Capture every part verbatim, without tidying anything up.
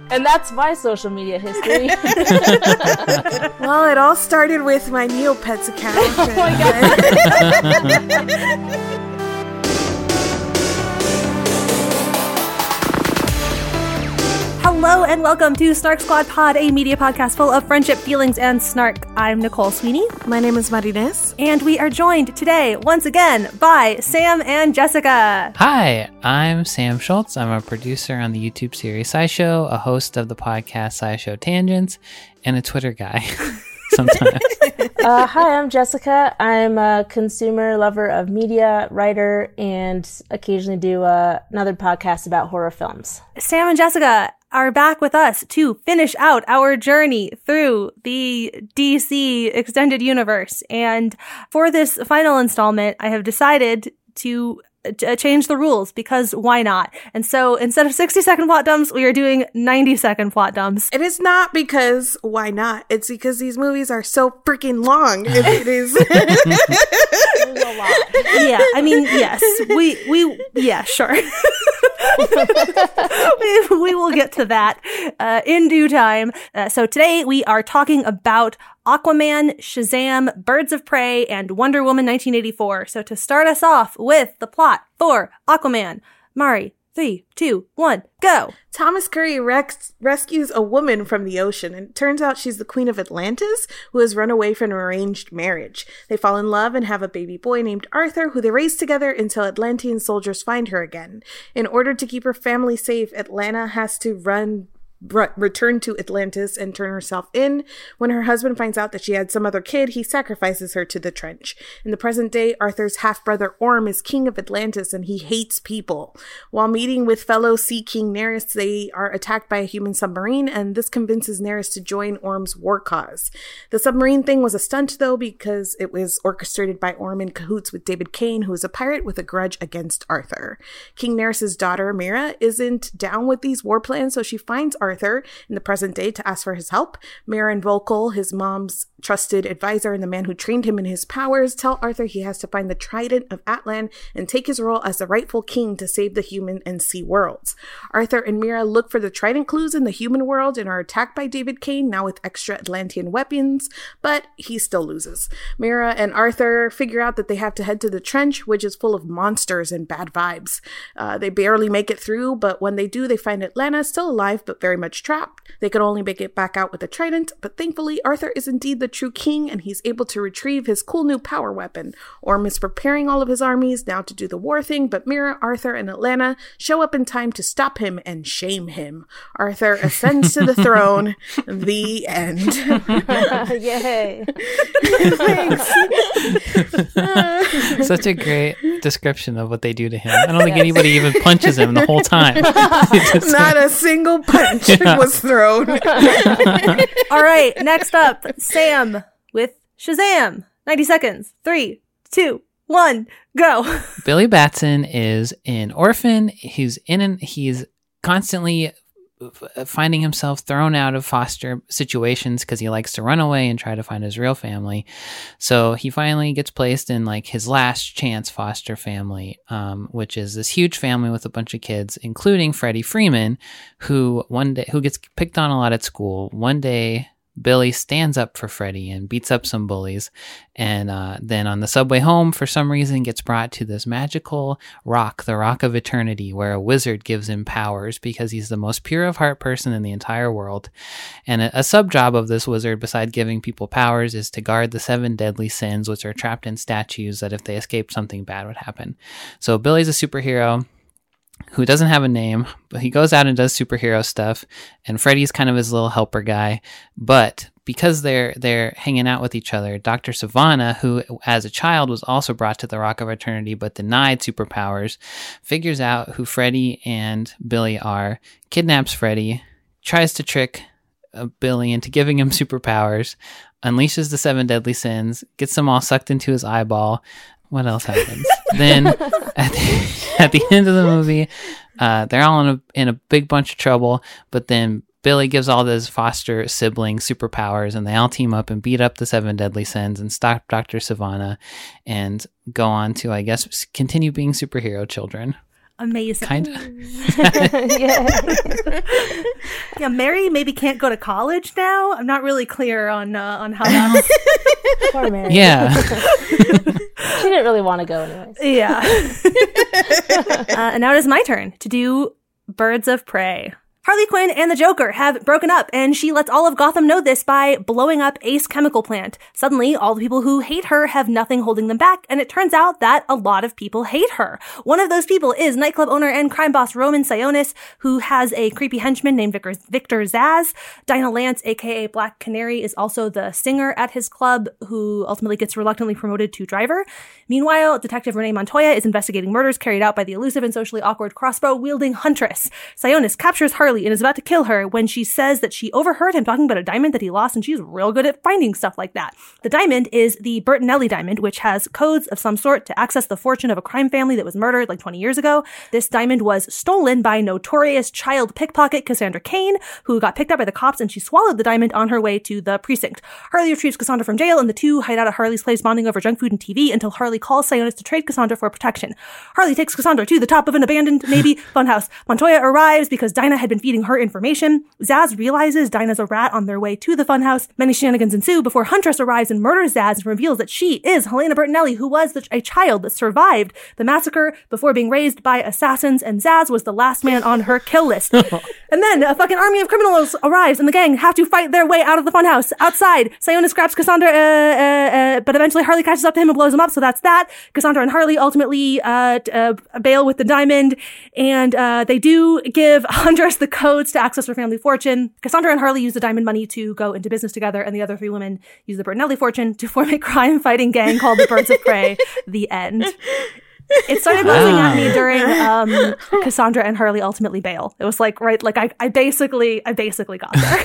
And that's my social media history. Well, it all started with my Neopets account. Oh my god. Hello and welcome to Snark Squad Pod, a media podcast full of friendship, feelings, and snark. I'm Nicole Sweeney. My name is Marines. And we are joined today, once again, by Sam and Jessica. Hi, I'm Sam Schultz. I'm a producer on the YouTube series SciShow, a host of the podcast SciShow Tangents, and a Twitter guy sometimes. uh, hi, I'm Jessica. I'm a consumer lover of media, writer, and occasionally do uh, another podcast about horror films. Sam and Jessica are back with us to finish out our journey through the D C extended universe. And for this final installment, I have decided to uh, change the rules because why not? And so instead of sixty second plot dumps, we are doing ninety second plot dumps. It is not because why not? It's because these movies are so freaking long. It, it is. There's a lot. Yeah, I mean, yes, we, we, yeah, sure. we, we will get to that uh, in due time. Uh, so today we are talking about Aquaman, Shazam, Birds of Prey, and Wonder Woman nineteen eighty-four. So to start us off with the plot for Aquaman, Mari, three, two, one, go. Thomas Curry rex- rescues a woman from the ocean, and it turns out she's the Queen of Atlantis, who has run away from an arranged marriage. They fall in love and have a baby boy named Arthur, who they raise together until Atlantean soldiers find her again. In order to keep her family safe, Atlanta has to run... Re- return to Atlantis and turn herself in. When her husband finds out that she had some other kid, he sacrifices her to the trench. In the present day, Arthur's half-brother Orm is king of Atlantis and he hates people. While meeting with fellow Sea King Nereus, they are attacked by a human submarine, and this convinces Nereus to join Orm's war cause. The submarine thing was a stunt, though, because it was orchestrated by Orm in cahoots with David Kane, who is a pirate with a grudge against Arthur. King Nereus' daughter, Mira, isn't down with these war plans, so she finds Arthur Arthur in the present day to ask for his help. Mira and Volkel, his mom's trusted advisor and the man who trained him in his powers, tell Arthur he has to find the Trident of Atlan and take his role as the rightful king to save the human and sea worlds. Arthur and Mira look for the Trident clues in the human world and are attacked by David Kane, now with extra Atlantean weapons, but he still loses. Mira and Arthur figure out that they have to head to the trench, which is full of monsters and bad vibes. Uh, they barely make it through, but when they do, they find Atlanta still alive, but very much trapped. They could only make it back out with the Trident, but thankfully Arthur is indeed the true king and he's able to retrieve his cool new power weapon. Orm is preparing all of his armies now to do the war thing, but Mira, Arthur, and Atlanta show up in time to stop him and shame him. Arthur ascends to the throne. The end. Yay. Thanks. Such a great description of what they do to him. I don't think yes. anybody even punches him the whole time. Not a single punch yeah. was thrown. All right, next up, Sam with Shazam. ninety seconds. Three, two, one, go. Billy Batson is an orphan. He's in an, he's constantly finding himself thrown out of foster situations because he likes to run away and try to find his real family. So he finally gets placed in like his last chance foster family, um, which is this huge family with a bunch of kids, including Freddie Freeman, who one day who gets picked on a lot at school. One day, Billy stands up for Freddie and beats up some bullies, and uh, then on the subway home, for some reason, gets brought to this magical rock, the Rock of Eternity, where a wizard gives him powers because he's the most pure of heart person in the entire world. And a, a sub-job of this wizard, beside giving people powers, is to guard the seven deadly sins, which are trapped in statues that if they escaped, something bad would happen. So Billy's a superhero who doesn't have a name, but he goes out and does superhero stuff, and Freddy's kind of his little helper guy. But because they're they're hanging out with each other, Doctor Savannah, who as a child was also brought to the Rock of Eternity but denied superpowers, figures out who Freddy and Billy are, kidnaps Freddy, tries to trick uh, Billy into giving him superpowers, unleashes the seven deadly sins, gets them all sucked into his eyeball. What else happens? Then at the, at the end of the movie, uh, they're all in a in a big bunch of trouble. But then Billy gives all his foster siblings superpowers, and they all team up and beat up the seven deadly sins and stop Doctor Savannah, and go on to, I guess, continue being superhero children. Amazing. Kind of. Yeah. Yeah, Mary maybe can't go to college now. I'm not really clear on uh, on how that's... Poor Mary. Yeah. She didn't really want to go anyways. Yeah. uh, and now it is my turn to do Birds of Prey. Harley Quinn and the Joker have broken up, and she lets all of Gotham know this by blowing up Ace Chemical Plant. Suddenly, all the people who hate her have nothing holding them back, and it turns out that a lot of people hate her. One of those people is nightclub owner and crime boss Roman Sionis, who has a creepy henchman named Victor, Victor Zsasz. Dinah Lance, aka Black Canary, is also the singer at his club, who ultimately gets reluctantly promoted to driver. Meanwhile, Detective Renee Montoya is investigating murders carried out by the elusive and socially awkward crossbow-wielding Huntress. Sionis captures Harley and is about to kill her when she says that she overheard him talking about a diamond that he lost, and she's real good at finding stuff like that. The diamond is the Bertinelli diamond, which has codes of some sort to access the fortune of a crime family that was murdered like twenty years ago. This diamond was stolen by notorious child pickpocket Cassandra Cain, who got picked up by the cops, and she swallowed the diamond on her way to the precinct. Harley retrieves Cassandra from jail, and the two hide out at Harley's place bonding over junk food and T V until Harley calls Sionis to trade Cassandra for protection. Harley takes Cassandra to the top of an abandoned, maybe, funhouse. Montoya arrives because Dinah had been feeding her information. Zsasz realizes Dinah's a rat on their way to the funhouse. Many shenanigans ensue before Huntress arrives and murders Zsasz and reveals that she is Helena Bertinelli, who was the, a child that survived the massacre before being raised by assassins, and Zsasz was the last man on her kill list. And then a fucking army of criminals arrives, and the gang have to fight their way out of the funhouse. Outside, Sionis grabs Cassandra, uh, uh, uh, but eventually Harley catches up to him and blows him up, so that's that. Cassandra and Harley ultimately uh, uh, bail with the diamond, and uh, they do give Huntress the codes to access her family fortune. Cassandra and Harley use the diamond money to go into business together, and the other three women use the Bertinelli fortune to form a crime-fighting gang called the Birds of Prey. The end. It started buzzing at me during um, Cassandra and Harley ultimately bail. It was like, right, like I, I basically, I basically got there.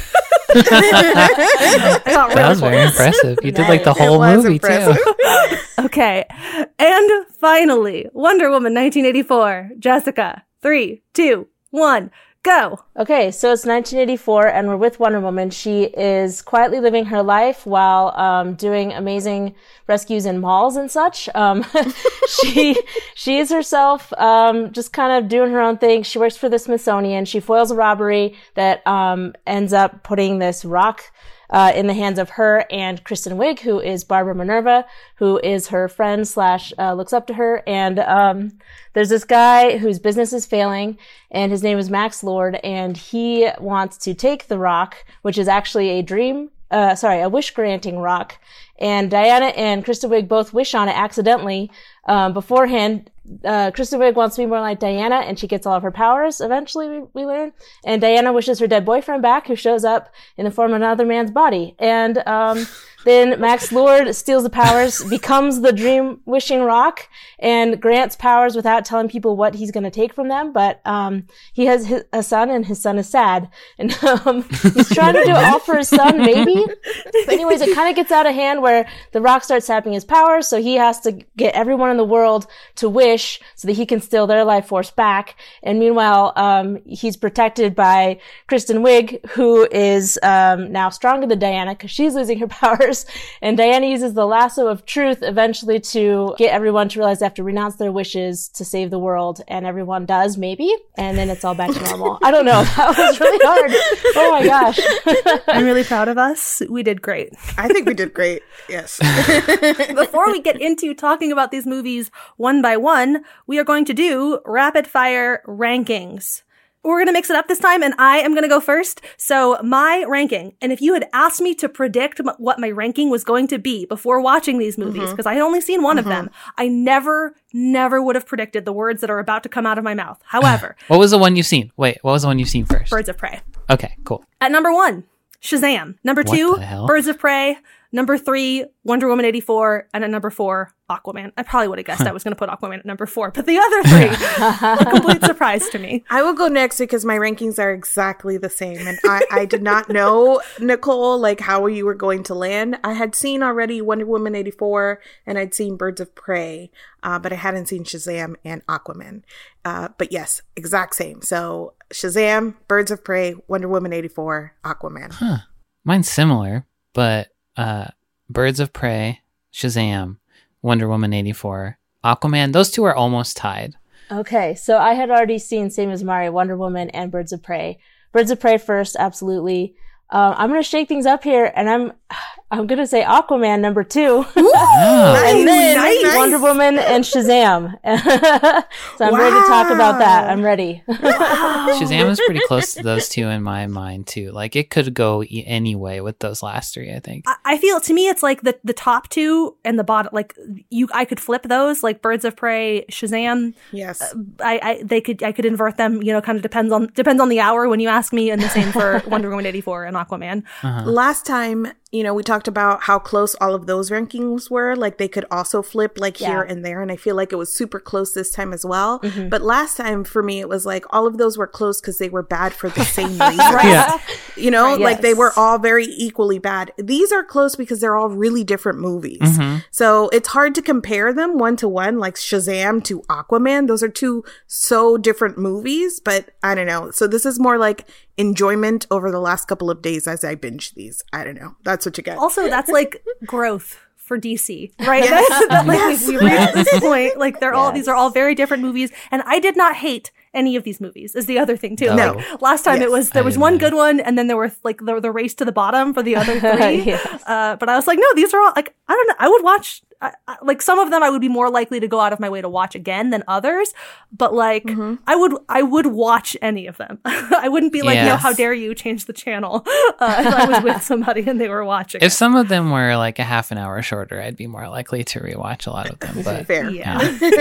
I got that was very impressive. You did like the whole movie impressive. too. Okay. And finally, Wonder Woman nineteen eighty-four. Jessica, three, two, one. Go. Okay, so it's nineteen eighty-four, and we're with Wonder Woman. She is quietly living her life while um, doing amazing rescues in malls and such. Um, she she is herself um, just kind of doing her own thing. She works for the Smithsonian. She foils a robbery that um, ends up putting this rock Uh, in the hands of her and Kristen Wiig, who is Barbara Minerva, who is her friend slash uh, looks up to her. And um, there's this guy whose business is failing, and his name is Max Lord, and he wants to take the rock, which is actually a dream, uh, sorry, a wish-granting rock. And Diana and Kristen Wiig both wish on it accidentally um, beforehand. Uh, Kristen Wiig wants to be more like Diana, and she gets all of her powers eventually, we, we learn. And Diana wishes her dead boyfriend back, who shows up in the form of another man's body. And um, then Max Lord steals the powers, becomes the dream wishing rock, and grants powers without telling people what he's going to take from them. But um, he has his, a son, and his son is sad. And um, he's trying to do it all for his son, maybe. But anyways, it kind of gets out of hand where the rock starts sapping his powers, so he has to get everyone in the world to wish so that he can steal their life force back. And meanwhile, um, he's protected by Kristen Wiig, who is um, now stronger than Diana because she's losing her powers. And Diana uses the lasso of truth eventually to get everyone to realize they have to renounce their wishes to save the world. And everyone does, maybe. And then it's all back to normal. I don't know. That was really hard. Oh my gosh. I'm really proud of us. We did great. I think we did great. Yes. Before we get into talking about these movies one by one, we are going to do rapid fire rankings. We're going to mix it up this time, and I am going to go first. So my ranking, and if you had asked me to predict m- what my ranking was going to be before watching these movies, because mm-hmm. I had only seen one mm-hmm. of them, I never, never would have predicted the words that are about to come out of my mouth. However. What was the one you've seen? Wait, what was the one you've seen first? Birds of Prey. Okay, cool. At number one, Shazam. Number What two, the hell? Birds of Prey. Number three, Wonder Woman eighty-four. And at number four, Aquaman. I probably would have guessed I was going to put Aquaman at number four, but the other three, a complete surprise to me. I will go next because my rankings are exactly the same. And I, I did not know, Nicole, like how you were going to land. I had seen already Wonder Woman eighty-four and I'd seen Birds of Prey, uh, but I hadn't seen Shazam and Aquaman. Uh, but yes, exact same. So Shazam, Birds of Prey, Wonder Woman eighty-four, Aquaman. Huh. Mine's similar, but uh, Birds of Prey, Shazam, Wonder Woman eighty-four, Aquaman, those two are almost tied. Okay, so I had already seen, same as Mari, Wonder Woman and Birds of Prey. Birds of Prey first, absolutely. Uh, I'm going to shake things up here, and I'm I'm going to say Aquaman number two. Wow. And then Nice. Wonder Woman and Shazam. So I'm Wow. ready to talk about that. I'm ready. Shazam is pretty close to those two in my mind too. Like it could go e- any way with those last three, I think. I- I feel, to me, it's like the, the top two and the bottom, like you, I could flip those, like Birds of Prey, Shazam. Yes. I, I, they could, I could invert them, you know, kind of depends on, depends on the hour when you ask me, and the same for Wonder Woman eighty-four and Aquaman. Uh-huh. Last time, you know, we talked about how close all of those rankings were. Like they could also flip like Yeah. here and there. And I feel like it was super close this time as well. Mhm. But last time for me, it was like all of those were close because they were bad for the same reason. Yeah. You know, Right, like they yes. were all very equally bad. These are close because they're all really different movies. Mhm. So it's hard to compare them one to one, like Shazam to Aquaman. Those are two so different movies, but I don't know. So this is more like enjoyment over the last couple of days as I binge these. I don't know. That's what you get. Also, that's like growth for D C, right? Yes. That, that, like, Yes. we, we reached this point. Like they're all, Yes. these are all very different movies, and I did not hate any of these movies is the other thing too. No. Like last time Yes. it was, there I was didn't one either. good one, and then there were like the, the race to the bottom for the other three. Yes. Uh, but I was like, no, these are all like, I don't know. I would watch, I, I, like some of them I would be more likely to go out of my way to watch again than others. But like, Mm-hmm. I would, I would watch any of them. I wouldn't be like, no, Yes. how dare you change the channel uh, if I was with somebody and they were watching. If it. some of them were like a half an hour shorter, I'd be more likely to rewatch a lot of them. But Fair. Yeah.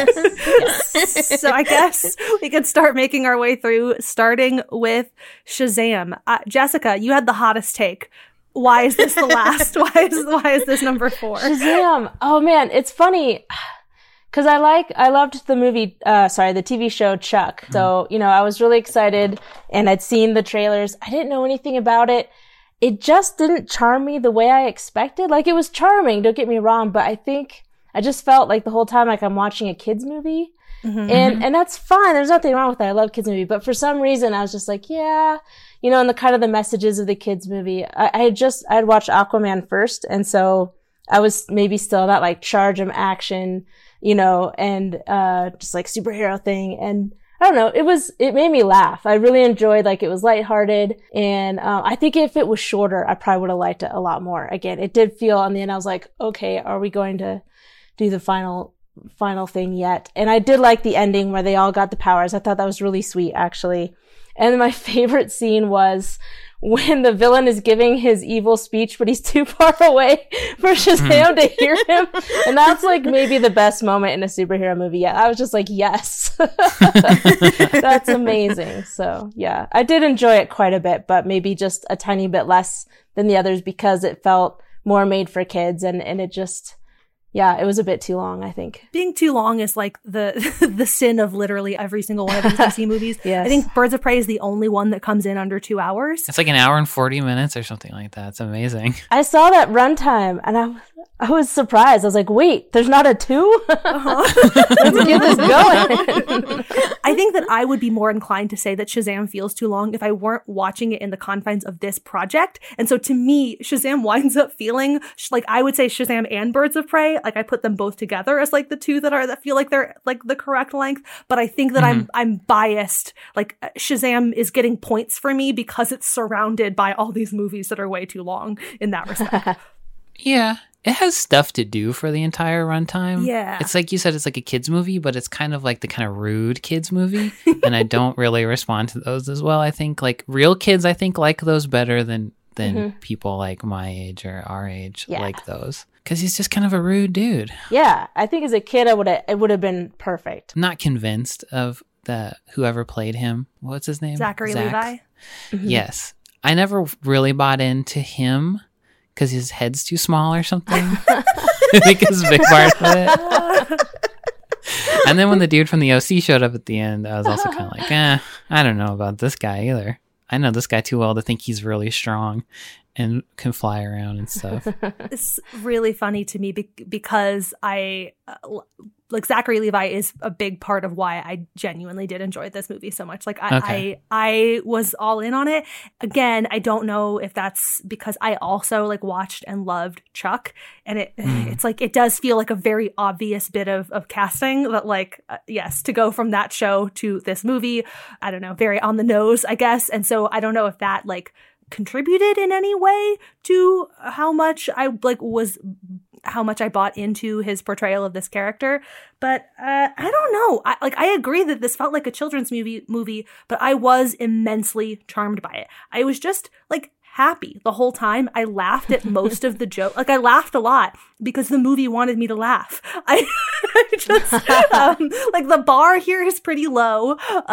So I guess we could start making our way through, starting with Shazam. Uh, Jessica, you had the hottest take. Why is this the last? Why is why is this number four? Shazam. Oh man, it's funny. Cause I like, I loved the movie, uh, sorry, the T V show Chuck. So, you know, I was really excited and I'd seen the trailers. I didn't know anything about it. It just didn't charm me the way I expected. Like it was charming, don't get me wrong, but I think I just felt like the whole time like I'm watching a kid's movie. Mm-hmm. And, and that's fine. There's nothing wrong with that. I love kids movie, but for some reason I was just like, yeah, you know, and the kind of the messages of the kids movie, I, I had just, I had watched Aquaman first. And so I was maybe still that like charge 'em action, you know, and, uh, just like superhero thing. And I don't know, it was, it made me laugh. I really enjoyed, like, it was lighthearted. And, um, I think if it was shorter, I probably would have liked it a lot more. Again, it did feel on the end, I was like, okay, are we going to do the final, final thing yet? And I did like the ending where they all got the powers. I thought that was really sweet, actually. And my favorite scene was when the villain is giving his evil speech, but he's too far away for Shazam to hear him. And that's like maybe the best moment in a superhero movie yet. I was just like, yes, that's amazing. So yeah, I did enjoy it quite a bit, but maybe just a tiny bit less than the others because it felt more made for kids and, and it just, yeah, it was a bit too long, I think. Being too long is like the the sin of literally every single one of these D C movies. Yes. I think Birds of Prey is the only one that comes in under two hours. it's like an hour and forty minutes or something like that. It's amazing. I saw that runtime and I, I was surprised. I was like, wait, there's not a two? Let's get this going. I think that I would be more inclined to say that Shazam feels too long if I weren't watching it in the confines of this project. And so to me, Shazam winds up feeling sh- like I would say Shazam and Birds of Prey. Like I put them both together as like the two that are that feel like they're like the correct length. But I think that I'm I'm biased. Like Shazam is getting points for me because it's surrounded by all these movies that are way too long in that respect. Yeah. It has stuff to do for the entire runtime. Yeah. It's like you said, it's like a kid's movie, but it's kind of like the kind of rude kids movie. And I don't really respond to those as well. I think like real kids, I think like those better than, than Mhm. people like my age or our age Yeah. like those. Cause he's just kind of a rude dude. Yeah, I think as a kid, I would have, it would have been perfect. I'm not convinced of the whoever played him. What's his name? Zachary Zach. Levi. Mm-hmm. Yes. I never really bought into him because his head's too small or something. I think it's a big part of it. And then when the dude from the O C showed up at the end, I was also kind of like, eh, I don't know about this guy either. I know this guy too well to think he's really strong. and can fly around and stuff. It's really funny to me be- because I uh, like Zachary Levi is a big part of why I genuinely did enjoy this movie so much. Like I, Okay. I, I was all in on it. Again, I don't know if that's because I also like watched and loved Chuck, and it Mm. it's like it does feel like a very obvious bit of of casting. But like uh, yes, to go from that show to this movie, I don't know, very on the nose, I guess. And so I don't know if that like contributed in any way to how much I like was how much I bought into his portrayal of this character. But uh, I don't know. I, like I agree that this felt like a children's movie movie, but I was immensely charmed by it. I was just like happy the whole time. I laughed at most of the joke. Like I laughed a lot because the movie wanted me to laugh. I, I just um, like the bar here is pretty low. Uh,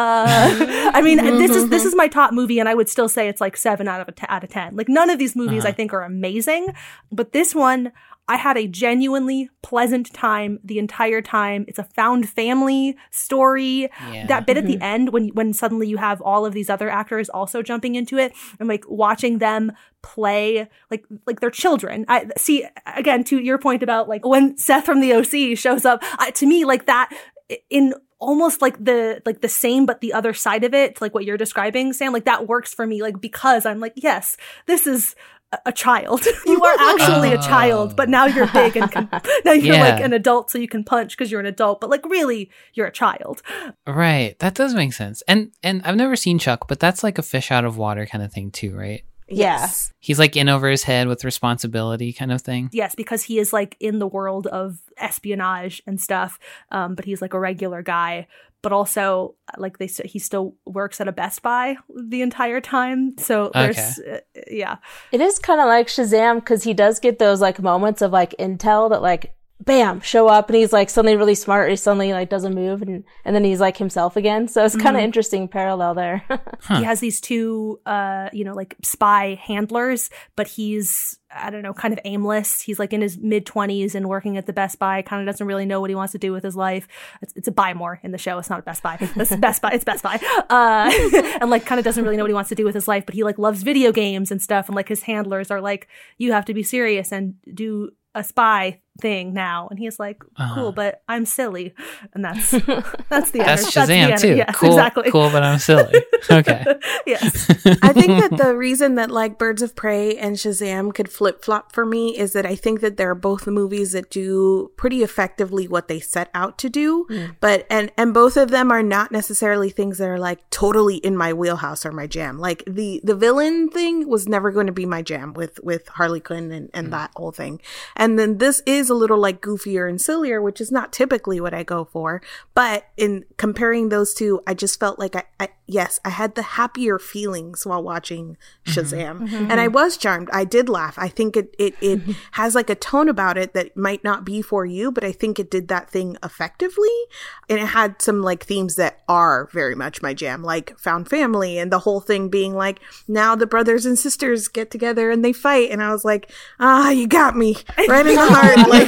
I mean, this is this is my top movie, and I would still say it's like seven out of a t- out of ten. Like none of these movies Uh-huh. I think are amazing, but this one, I had a genuinely pleasant time the entire time. It's a found family story. Yeah. That bit at the end when when suddenly you have all of these other actors also jumping into it and like watching them play like like they're children. I see again to your point about like when Seth from the O C shows up. I, to me, like that in almost like the like the same but the other side of it, like what you're describing, Sam. Like that works for me. Like because I'm like yes, this is a child. You are actually Oh. a child, but now you're big and can, now you're Yeah. like an adult, so you can punch because you're an adult. But like really, you're a child. Right. That does make sense. And and I've never seen Chuck, but that's like a fish out of water kind of thing too, right? Yes. He's like in over his head with responsibility kind of thing. Yes, because he is like in the world of espionage and stuff. Um, but he's like a regular guy. But also, like they said, he still works at a Best Buy the entire time. So there's, uh, yeah. It is kind of like Shazam because he does get those like moments of like intel that like bam show up and he's like suddenly really smart. He suddenly like doesn't move and and then he's like himself again. So it's kind of Mhm. interesting parallel there. Huh. He has these two, uh, you know, like spy handlers, but he's, I don't know, kind of aimless. He's like in his mid twenties and working at the Best Buy, kind of doesn't really know what he wants to do with his life. It's, it's a Buy More in the show. It's not a Best Buy. It's Best Buy. It's Best Buy. Uh, and like kind of doesn't really know what he wants to do with his life, but he like loves video games and stuff. And like his handlers are like, you have to be serious and do a spy thing now. And he's like, cool, Uh-huh. but I'm silly. And that's, that's the That's ener- Shazam the ener- too. Yes, cool, exactly. cool, but I'm silly. Okay. Yes. I think that the reason that like Birds of Prey and Shazam could flip flop for me is that I think that they're both movies that do pretty effectively what they set out to do, but and and both of them are not necessarily things that are like totally in my wheelhouse or my jam. Like the the villain thing was never going to be my jam with with Harley Quinn and and that whole thing, and then this is a little like goofier and sillier, which is not typically what I go for. But in comparing those two, I just felt like I, I yes, I had the happier feelings while watching Shazam. Mm-hmm. And I was charmed. I did laugh. I think it it, it has like a tone about it that might not be for you, but I think it did that thing effectively. And it had some like themes that are very much my jam, like found family and the whole thing being like, now the brothers and sisters get together and they fight. And I was like, ah, you got me right in the heart. Like,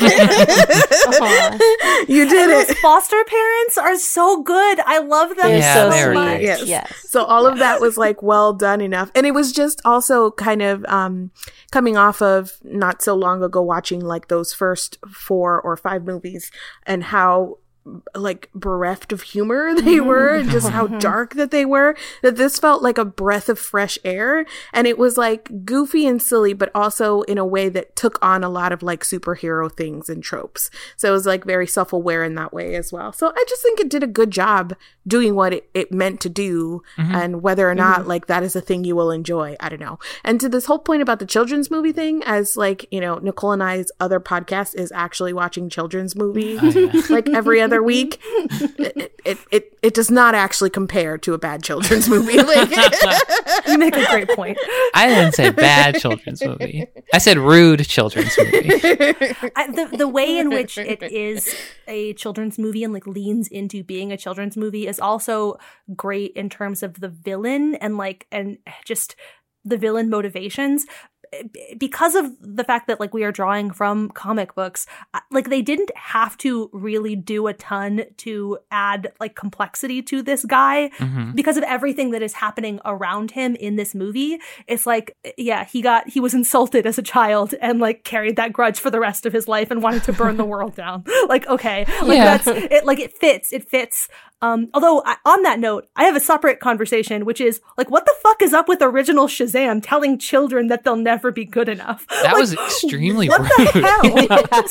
you did Those it. foster parents are so good. I love them They're Yeah, so they were much. great. Yes. Yes. So all of that was like well done enough. And it was just also kind of um coming off of not so long ago watching like those first four or five movies and how like bereft of humor they were and just how dark that they were, that this felt like a breath of fresh air. And it was like goofy and silly, but also in a way that took on a lot of like superhero things and tropes. So it was like very self-aware in that way as well. So I just think it did a good job doing what it, it meant to do. Mhm. And whether or not like that is a thing you will enjoy, I don't know. And to this whole point about the children's movie thing, as like, you know, Nicole and I's other podcast is actually watching children's movies Oh, yeah. like every other week. It, it it it does not actually compare to a bad children's movie. Like, You make a great point. I didn't say bad children's movie. I said rude children's movie. I, the the way in which it is a children's movie and like leans into being a children's movie is also great in terms of the villain and like and just the villain motivations. because of the fact that like we are drawing from comic books, like they didn't have to really do a ton to add like complexity to this guy mm-hmm. because of everything that is happening around him in this movie. It's like, yeah, he got, he was insulted as a child and like carried that grudge for the rest of his life and wanted to burn the world down. Like, okay, like yeah. that's it. Like it fits, it fits. Um, although I, on that note, I have a separate conversation, which is like, what the fuck is up with original Shazam telling children that they'll never be good enough? That like, was extremely what rude. The hell?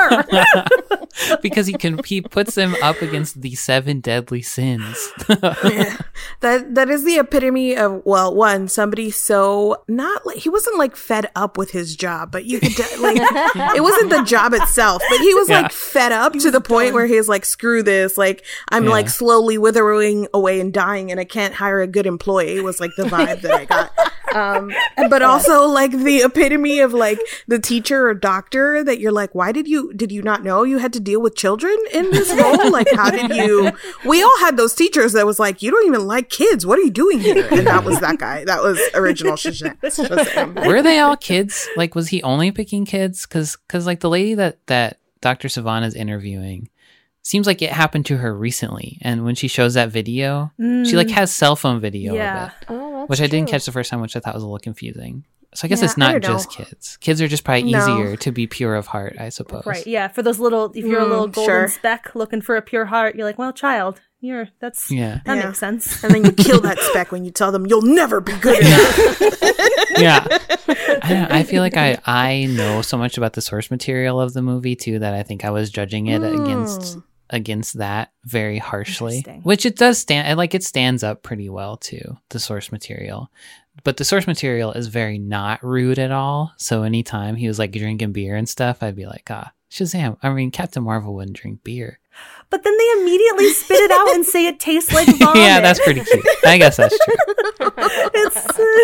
Sir. Because he can, he puts them up against the seven deadly sins. Yeah. That that is the epitome of, well, one, somebody so not like, he wasn't like fed up with his job, but you could like, it wasn't the job itself, but he was yeah. like fed up to the point done. where he's like, screw this, like I'm yeah. like slowly withering away and dying and I can't hire a good employee was like the vibe that I got. Um, but also like the epitome of like the teacher or doctor that you're like, why did you, did you not know you had to deal with children in this role? Like, how did you, we all had those teachers that was like, you don't even like kids. What are you doing here? And that was that guy. That was original Shazam. Shazam. Were they all kids? Like, was he only picking kids? Cause, cause like the lady that, that Doctor Sivana is interviewing, seems like it happened to her recently, and when she shows that video, mm. she like has cell phone video yeah. of it, oh, which I true. didn't catch the first time, which I thought was a little confusing. So I guess yeah, it's not just kids. Kids are just probably no. easier to be pure of heart, I suppose. Right? Yeah. For those little, if you're mm, a little golden sure. speck looking for a pure heart, you're like, well, child, you're that's yeah, that yeah. makes sense. And then you kill that speck when you tell them you'll never be good enough. Yeah. I, don't know, I feel like I I know so much about the source material of the movie too that I think I was judging it mm. against. against that very harshly, which it does stand like it stands up pretty well to the source material, but the source material is very not rude at all. So anytime he was like drinking beer and stuff, I'd be like, ah, Shazam. I mean, Captain Marvel wouldn't drink beer. But then they immediately spit it out and say it tastes like vomit. Yeah, that's pretty cute. I guess that's true. It's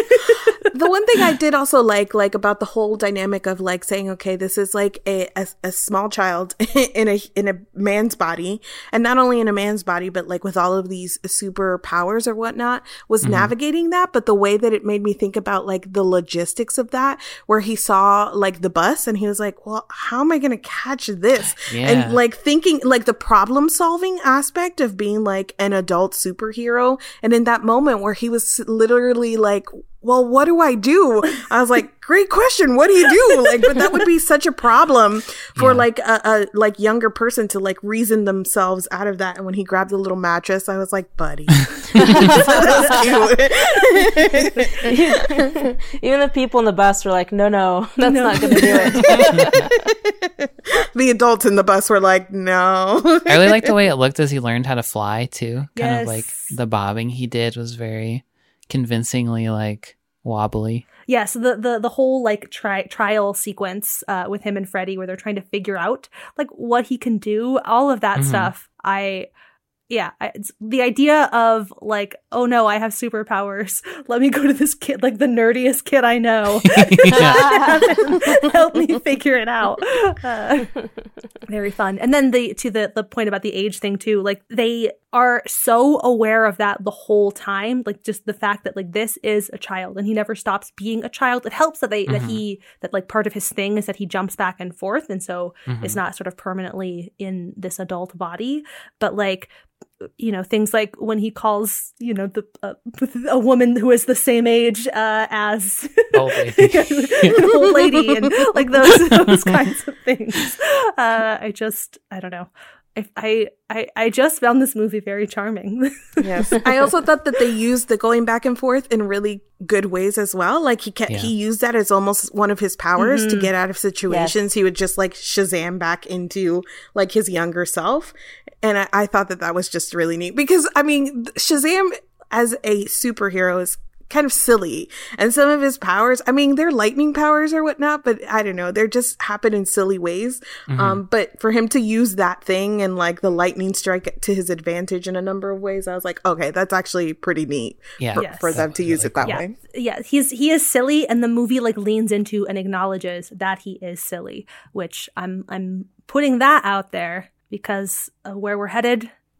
the one thing I did also like, like about the whole dynamic of like saying, okay, this is like a, a, a small child in a, in a man's body, and not only in a man's body, but like with all of these superpowers or whatnot, was mm-hmm. navigating that. But the way that it made me think about like the logistics of that, where he saw like the bus and he was like, well, how am I going to catch this? Yeah. And like thinking like the problem solving aspect of being like an adult superhero. And in that moment where he was literally like, well, what do I do? I was like, great question. What do you do? Like, but that would be such a problem for yeah. like a, a like younger person to like reason themselves out of that. And when he grabbed the little mattress, I was like, buddy. Even the people in the bus were like, no, no, that's no. not going to do it. The adults in the bus were like, no. I really like the way it looked as he learned how to fly too. Kind yes. of like the bobbing he did was very convincingly like wobbly. Yeah, so the the, the whole like tri- trial sequence uh, with him and Freddy where they're trying to figure out like what he can do, all of that mm-hmm. stuff. I yeah, I, it's the idea of like, oh no, I have superpowers. Let me go to this kid, like the nerdiest kid I know. Help me figure it out. Uh, very fun. And then the to the the point about the age thing too, like they are so aware of that the whole time, like just the fact that like this is a child and he never stops being a child. It helps that they mm-hmm. that he that like part of his thing is that he jumps back and forth, and so mm-hmm. it's not sort of permanently in this adult body. But like, you know, things like when he calls, you know, the uh, a woman who is the same age uh, as old lady. an old lady, and like those those kinds of things. Uh, I just I don't know. I, I I just found this movie very charming. Yes. I also thought that they used the going back and forth in really good ways as well. Like he kept, yeah. he used that as almost one of his powers mm-hmm. to get out of situations. Yes. He would just like Shazam back into like his younger self. And I, I thought that that was just really neat because I mean, Shazam as a superhero is kind of silly, and some of his powers, I mean, they're lightning powers or whatnot, but I don't know, they're just happen in silly ways. Mm-hmm. Um, but for him to use that thing and like the lightning strike to his advantage in a number of ways, I was like, okay, that's actually pretty neat. Yeah, for, yes. for them to use it that yeah. way. Yeah, he's he is silly, and the movie like leans into and acknowledges that he is silly, which I'm I'm putting that out there because uh, where we're headed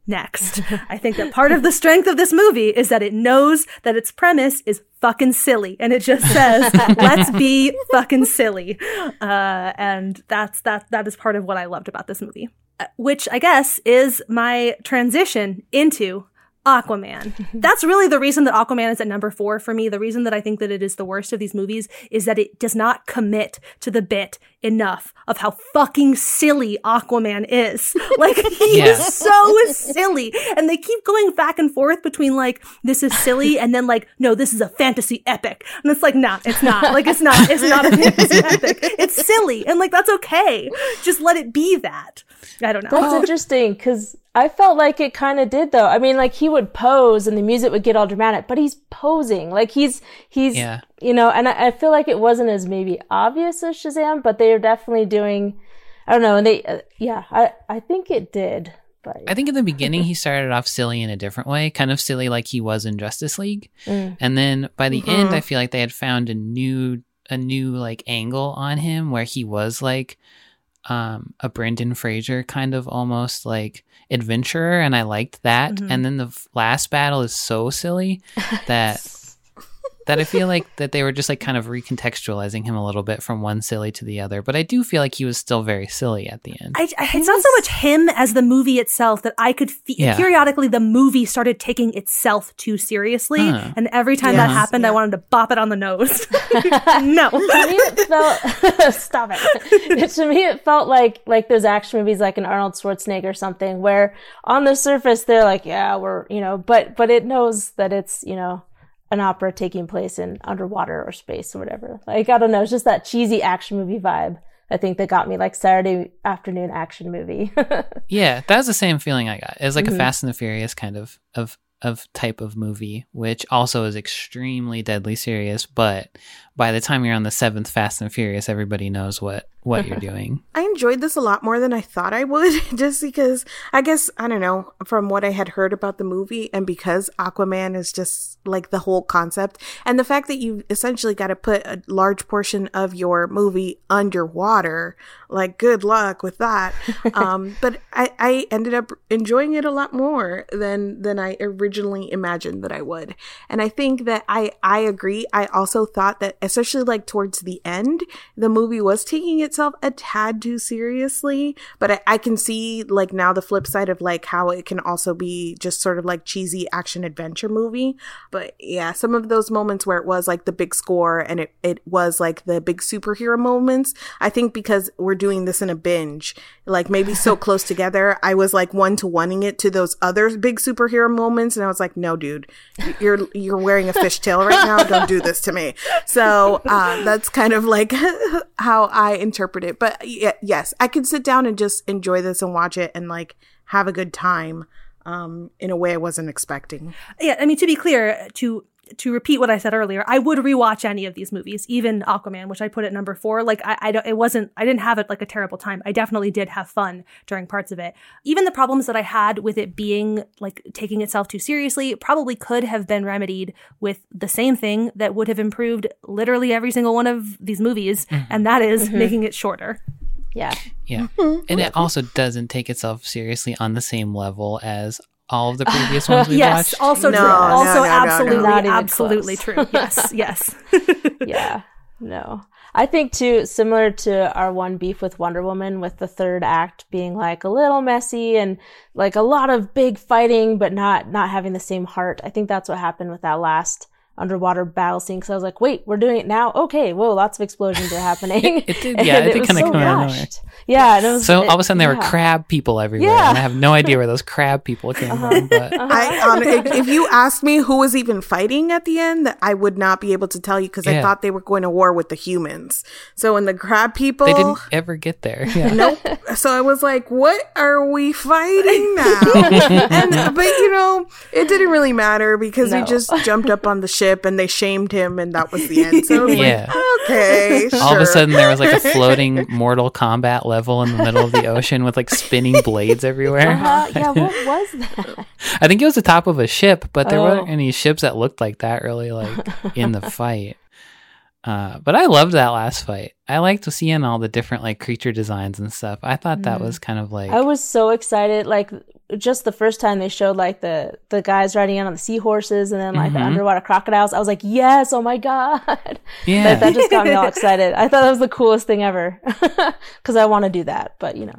next. I think that part of the strength of this movie is that it knows that its premise is fucking silly, and it just says, let's be fucking silly. Uh, and that's that. That is part of what I loved about this movie, uh, which I guess is my transition into Aquaman. That's really the reason that Aquaman is at number four for me. The reason that I think that it is the worst of these movies is that it does not commit to the bit enough of how fucking silly Aquaman is. Like, he Yeah. is so silly. And they keep going back and forth between like, this is silly, and then like, no, this is a fantasy epic. And it's like, nah, it's not. Like, it's not. It's not a fantasy epic. It's silly. And like, that's okay. Just let it be that. I don't know. That's interesting, because I felt like it kind of did, though. I mean, like, he would pose and the music would get all dramatic, but he's posing. Like, he's, he's, Yeah. you know, and I, I feel like it wasn't as maybe obvious as Shazam, but they are definitely doing, I don't know, and they, uh, yeah, I, I think it did. But I think in the beginning he started off silly in a different way, kind of silly like he was in Justice League. Mm. And then by the Mhm. end, I feel like they had found a new, a new like angle on him where he was like um, a Brendan Fraser kind of almost like adventurer, and I liked that. Mhm. And then the f- last battle is so silly that that I feel like that they were just like kind of recontextualizing him a little bit from one silly to the other. But I do feel like he was still very silly at the end. I, I, it's not so much him as the movie itself that I could feel. Yeah. Periodically, the movie started taking itself too seriously, Huh. and every time that Yes, happened, yeah. I wanted to bop it on the nose. No, to me it felt stop it to me it felt like like those action movies like an Arnold Schwarzenegger or something, where on the surface they're like, yeah, we're, you know, but but it knows that it's, you know, an opera taking place in underwater or space or whatever. Like, I don't know, it's just that cheesy action movie vibe, I think, that got me, like Saturday afternoon action movie. Yeah, that was the same feeling I got. It was like Mhm. a Fast and the Furious kind of of of type of movie, which also is extremely deadly serious. But by the time you're on the seventh Fast and Furious, everybody knows what what you're doing. I enjoyed this a lot more than I thought I would, just because, I guess, I don't know, from what I had heard about the movie, and because Aquaman is just like the whole concept, and the fact that you essentially got to put a large portion of your movie underwater, like, good luck with that. Um, but I, I ended up enjoying it a lot more than, than I originally imagined that I would. And I think that I, I agree. I also thought that, especially like towards the end, the movie was taking itself a tad too seriously, but I, I can see like now the flip side of like how it can also be just sort of like cheesy action adventure movie. But yeah, some of those moments where it was like the big score and it, it was like the big superhero moments, I think because we're doing this in a binge, like maybe so close together, I was like one to oneing it to those other big superhero moments, and I was like, no, dude, you're you're wearing a fishtail right now. Don't do this to me. So uh, that's kind of like how I interpret it. But y- yes, I could sit down and just enjoy this and watch it and like have a good time um, in a way I wasn't expecting. yeah. I mean, to be clear, to to repeat what I said earlier, I would rewatch any of these movies, even Aquaman, which I put at number four. Like, I, I don't, it wasn't, I didn't have it like a terrible time. I definitely did have fun during parts of it. Even the problems that I had with it being like taking itself too seriously probably could have been remedied with the same thing that would have improved literally every single one of these movies, Mm-hmm. and that is making it shorter. Yeah. Yeah. And it also doesn't take itself seriously on the same level as all of the previous ones we've Yes, watched. also No, true. no, Also no, no, no. absolutely, Not even absolutely close. true. Yes, yes. Yeah. No. I think too, similar to our one beef with Wonder Woman, with the third act being like a little messy and like a lot of big fighting, but not not having the same heart. I think that's what happened with that last underwater battle scene, because I was like, wait, we're doing it now? Okay, whoa, lots of explosions are happening. It did- yeah, And it did was kinda so come out of nowhere. rushed. Yeah, and it was, So it- all of a sudden there were yeah. crab people everywhere. Yeah. And I have no idea where those crab people came from. But I um, if, if you asked me who was even fighting at the end, I would not be able to tell you because I Yeah. thought they were going to war with the humans. So when the crab people, they didn't ever get there. Yeah. nope. So I was like, what are we fighting now? and but you know, it didn't really matter because No. we just jumped up on the ship and they shamed him, and that was the end. So I was Yeah. like, okay, All of a sure. sudden there was like a floating Mortal Kombat level in the middle of the ocean with like spinning blades everywhere. Uh-huh. Yeah, what was that? I think it was the top of a ship, but there Oh. weren't any ships that looked like that really like in the fight. Uh, but I loved that last fight. I liked seeing all the different like creature designs and stuff. I thought that Mm. was kind of like I was so excited. Like just the first time they showed like the the guys riding in on the seahorses and then like mm-hmm. the underwater crocodiles, I was like, yes, oh my god. Yeah. that, that just got me all excited. I thought that was the coolest thing ever because I want to do that, but you know.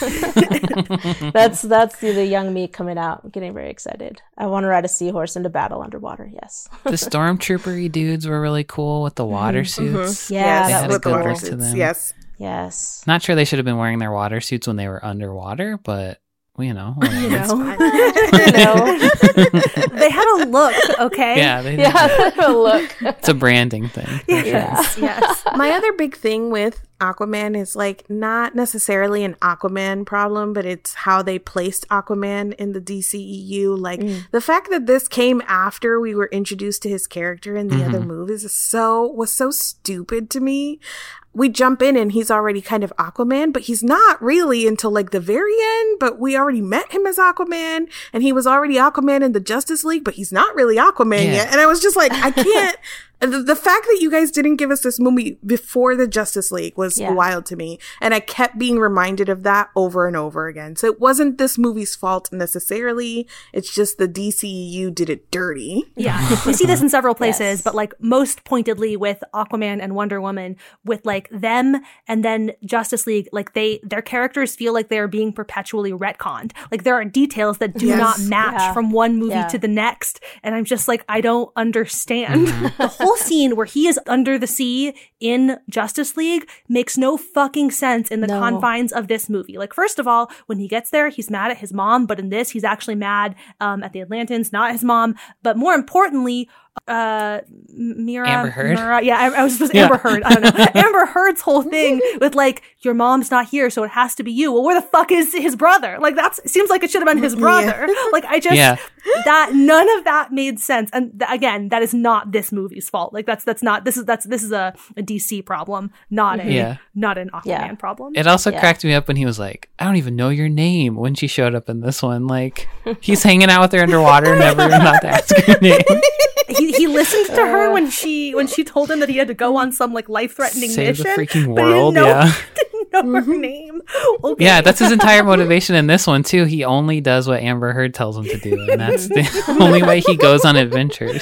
that's that's the, the young me coming out. I'm getting very excited. I want to ride a seahorse into battle underwater. Yes. The stormtrooper dudes were really cool with the water mm-hmm. suits. Yeah, they yes, had with a good the water look to suits. them. Yes. Yes. Not sure they should have been wearing their water suits when they were underwater, but you know, you know. you know. They had a look, okay? Yeah, they yeah, a look. It's a branding thing. Yes, yes. My other big thing with Aquaman is like not necessarily an Aquaman problem, but it's how they placed Aquaman in the D C E U. Like mm. the fact that this came after we were introduced to his character in the mm-hmm. other movies is so was so stupid to me. We jump in and he's already kind of Aquaman, but he's not really until like the very end, but we already met him as Aquaman and he was already Aquaman in the Justice League, but he's not really Aquaman yeah. yet. And I was just like, I can't, the, the fact that you guys didn't give us this movie before the Justice League was yeah. wild to me. And I kept being reminded of that over and over again. So it wasn't this movie's fault necessarily. It's just the D C E U did it dirty. Yeah. We see this in several places, yes. but like most pointedly with Aquaman and Wonder Woman, with like them and then Justice League, like they, their characters feel like they're being perpetually retconned. Like there are details that do yes. not match yeah. from one movie yeah. to the next. And I'm just like, I don't understand. Mm-hmm. The whole scene where he is under the sea in Justice League makes no fucking sense in the no. confines of this movie. Like, first of all, when he gets there, he's mad at his mom, but in this, he's actually mad um, at the Atlantans, not his mom. But more importantly, uh Mira Amber Heard Mira, yeah I, I was supposed to yeah. Amber Heard I don't know Amber Heard's whole thing with like your mom's not here so it has to be you. Well, where the fuck is his brother? Like that's seems like it should have been his brother. Yeah. Like I just yeah. that none of that made sense. And th- again, that is not this movie's fault. Like that's that's not this is that's this is a, a D C problem, not a yeah. not an Aquaman yeah. problem. It also yeah. cracked me up when he was like, I don't even know your name when she showed up in this one. Like he's hanging out with her underwater, never not to ask her name. He he listened to her when she when she told him that he had to go on some like life threatening Save mission. the freaking but world, he didn't know, yeah. didn't know mm-hmm. her name. Okay. Yeah, that's his entire motivation in this one too. He only does what Amber Heard tells him to do, and that's the only way he goes on adventures.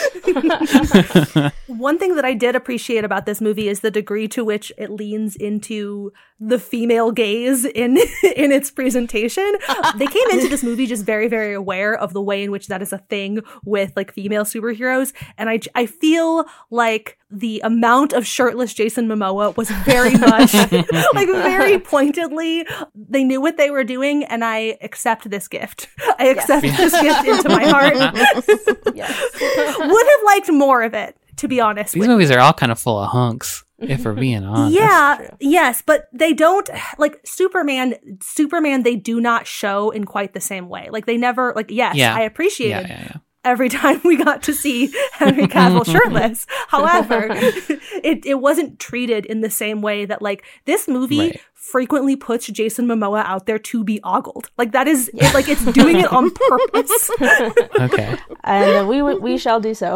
One thing that I did appreciate about this movie is the degree to which it leans into the female gaze in in its presentation. They came into this movie just very, very aware of the way in which that is a thing with like female superheroes, and I I feel like the amount of shirtless Jason Momoa was very much like very pointedly. They knew what they were doing, and I accept this gift. I accept yes. this gift into my heart. yes. Would have liked more of it, to be honest. These with movies are all kind of full of hunks, if we're being honest. Yeah, yes, but they don't, like, Superman, Superman, they do not show in quite the same way. Like, they never, like, yes, yeah. I appreciated yeah, yeah, yeah. every time we got to see Henry Cavill shirtless. However, it, it wasn't treated in the same way that, like, this movie Right. frequently puts Jason Momoa out there to be ogled. Like, that is, it, like, it's doing it on purpose. Okay. And uh, we we shall do so.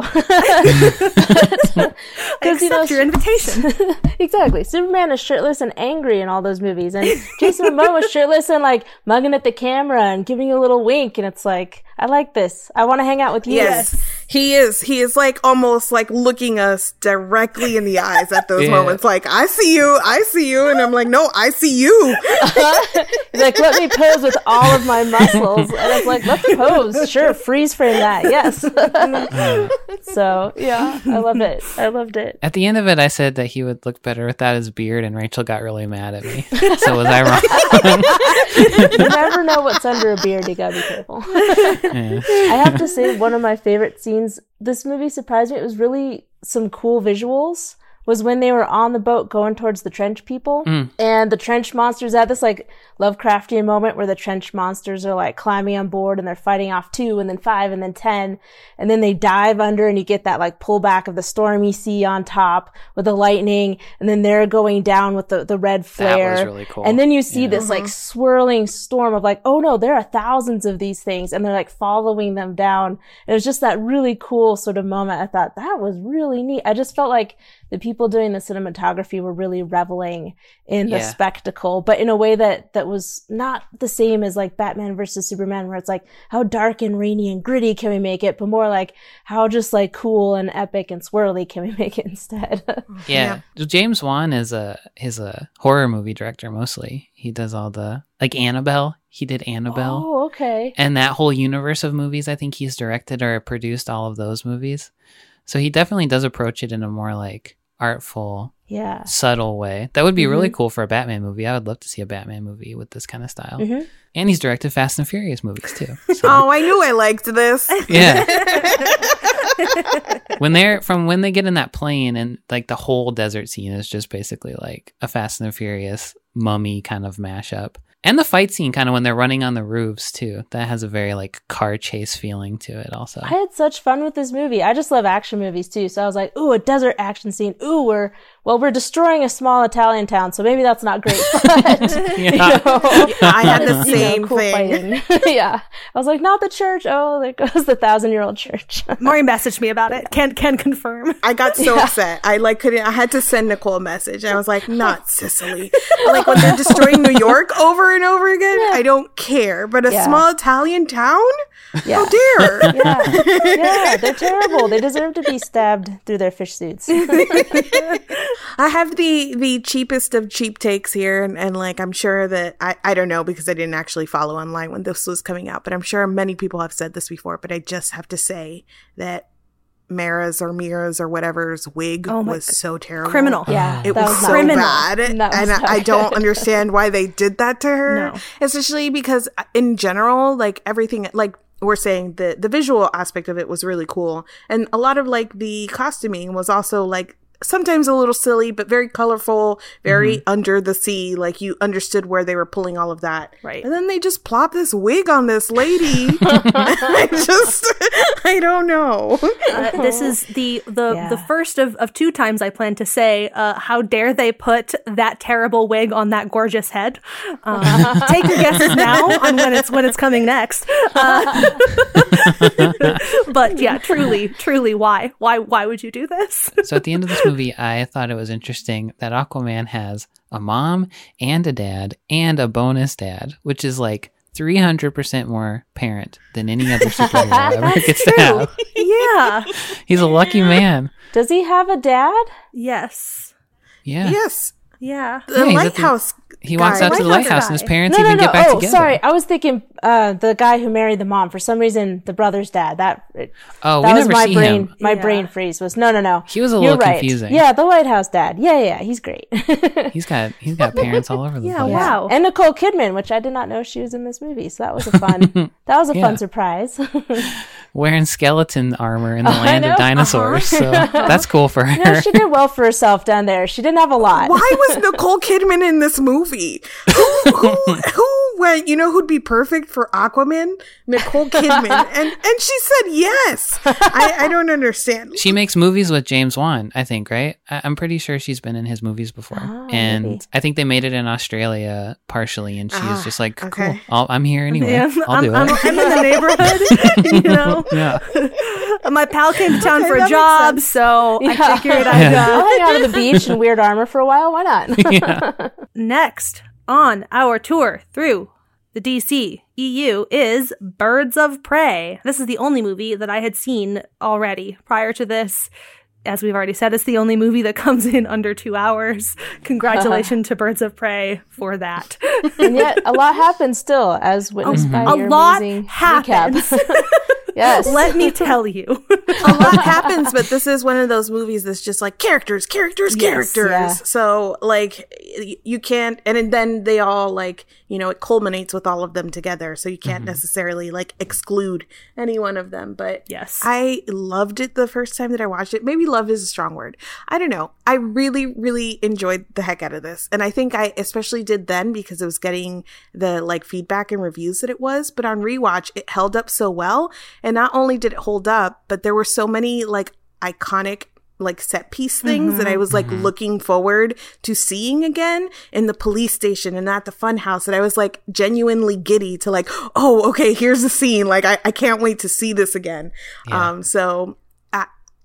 I accept you know, your invitation. Exactly. Superman is shirtless and angry in all those movies, and Jason Momoa is shirtless and like mugging at the camera and giving you a little wink, and it's like, I like this. I want to hang out with you. Yes, he is. He is like almost like looking us directly in the eyes at those Yeah. moments. Like, I see you, I see you, and I'm like, no, I see you. He's like, let me pose with all of my muscles, and it's like, let's pose. Sure, freeze frame that. Yes. So yeah, I love it. I loved it. At the end of it, I said that he would look better without his beard, and Rachel got really mad at me. So was I wrong? You never know what's under a beard. You gotta be careful. Yeah. I have to say, one of my favorite scenes, this movie surprised me. It was really some cool visuals, was when they were on the boat going towards the trench people. Mm. And the trench monsters had this like Lovecraftian moment where the trench monsters are like climbing on board and they're fighting off two and then five and then ten. And then they dive under and you get that like pullback of the stormy sea on top with the lightning. And then they're going down with the, the red flare. That was really cool. And then you see Yeah. this like swirling storm of like, oh no, there are thousands of these things. And they're like following them down. And it was just that really cool sort of moment. I thought that was really neat. I just felt like the people doing the cinematography were really reveling in the Yeah. spectacle, but in a way that that was not the same as like Batman versus Superman, where it's like, how dark and rainy and gritty can we make it, but more like how just like cool and epic and swirly can we make it instead. Yeah. James Wan is a is a horror movie director mostly. He does all the like Annabelle. He did Annabelle. Oh, okay. And that whole universe of movies, I think he's directed or produced all of those movies. So he definitely does approach it in a more like artful, Yeah. subtle way. That would be really Mhm. cool for a Batman movie. I would love to see a Batman movie with this kind of style. Mhm. And he's directed Fast and Furious movies too. So, Oh, I knew I liked this. yeah. when they're from when they get in that plane and like the whole desert scene is just basically like a Fast and the Furious mummy kind of mashup. And the fight scene kind of when they're running on the roofs too. That has a very like car chase feeling to it also. I had such fun with this movie. I just love action movies too. So I was like, ooh, a desert action scene. Ooh, we're, well, we're destroying a small Italian town. So maybe that's not great. But, you Yeah. know, I had the you know, same cool thing. fighting. Yeah. I was like, not the church. Oh, there goes the thousand year old church. Maureen messaged me about it. Can can confirm. I got so upset. I like couldn't. I had to send Nicole a message. I was like, "Not Sicily." Like when they're destroying New York over and over again. I don't care. But a Yeah. small Italian town? Yeah. How dare? Yeah. Yeah. They're terrible. They deserve to be stabbed through their fish suits. I have the the cheapest of cheap takes here, and, and like I'm sure that I I don't know because I didn't actually follow online when this was coming out, but I'm sure many people have said this before. But I just have to say that Mara's or Mira's or whatever's wig Oh my was so terrible. Criminal. Yeah. It that was, was so not- criminal. bad, That was and not I, I don't good. understand why they did that to her. No. Especially because, in general, like everything, like we're saying, the the visual aspect of it was really cool, and a lot of like the costuming was also like sometimes a little silly, but very colorful, very under the sea. Like you understood where they were pulling all of that, Right. And then they just plop this wig on this lady. I just, I don't know. Uh, this is the the, Yeah. the first of, of two times I plan to say, uh, how dare they put that terrible wig on that gorgeous head? Um, take your guesses now on when it's when it's coming next. Uh, but yeah, truly, truly, why, why, why would you do this? So at the end of this movie, I thought it was interesting that Aquaman has a mom and a dad and a bonus dad, which is like three hundred percent more parent than any other superhero ever gets to have. Yeah. He's a lucky man. Does he have a dad? Yes. Yeah. Yes, Yeah. the Yeah, he's at the- lighthouse. He walks guy. out to the Lighthouse lighthouse and his guy. parents No, no, even no. get back Oh, together. sorry. I was thinking uh, the guy who married the mom. For some reason, the brother's dad. That Oh, that we was never my see brain. him. My Yeah. brain freeze was no, no, no. He was a You're little right. confusing. Yeah, the Lighthouse dad. Yeah, yeah, he's great. He's got he's got parents all over the Yeah, place. wow. And Nicole Kidman, which I did not know she was in this movie, so that was a fun. that was a Yeah. fun surprise. Wearing skeleton armor in the I land know. of dinosaurs. So that's cool for her. no, she did well for herself down there. She didn't have a lot. Why was Nicole Kidman in this movie? Who, who, who went, you know who'd be perfect for Aquaman? Nicole Kidman. And and she said yes. I, I don't understand. She makes movies with James Wan, I think, right? I- I'm pretty sure she's been in his movies before. Oh, and maybe. I think they made it in Australia partially, and she's Ah, just like, cool, okay. I'll, I'm here anyway. Yeah, I'll I'm, do I'm, it. I'm in the neighborhood, you know. Yeah. My pal came to town Okay, for that a makes job, sense. so I Yeah. figured I'll I'd uh, hang out at the beach in weird armor for a while. Why not? Yeah. Next on our tour through the D C E U is Birds of Prey. This is the only movie that I had seen already prior to this. As we've already said, it's the only movie that comes in under two hours. Congratulations to Birds of Prey for that. And yet, a lot happens still, as witnessed by A your lot amazing happens. recap. Yes. Let me tell you. A lot happens, but this is one of those movies that's just like characters, characters, Yes, characters. yeah. So like y- you can't, and then they all like, you know, it culminates with all of them together. So you can't necessarily like exclude any one of them. But Yes. I loved it the first time that I watched it. Maybe love is a strong word. I don't know. I really, really enjoyed the heck out of this. And I think I especially did then because it was getting the like feedback and reviews that it was. But on rewatch, it held up so well. And not only did it hold up, but there were so many like iconic like set piece things that I was like looking forward to seeing again in the police station and at the fun house that I was like genuinely giddy to like, oh, okay, here's the scene. Like I, I can't wait to see this again. Yeah. Um, so I, it,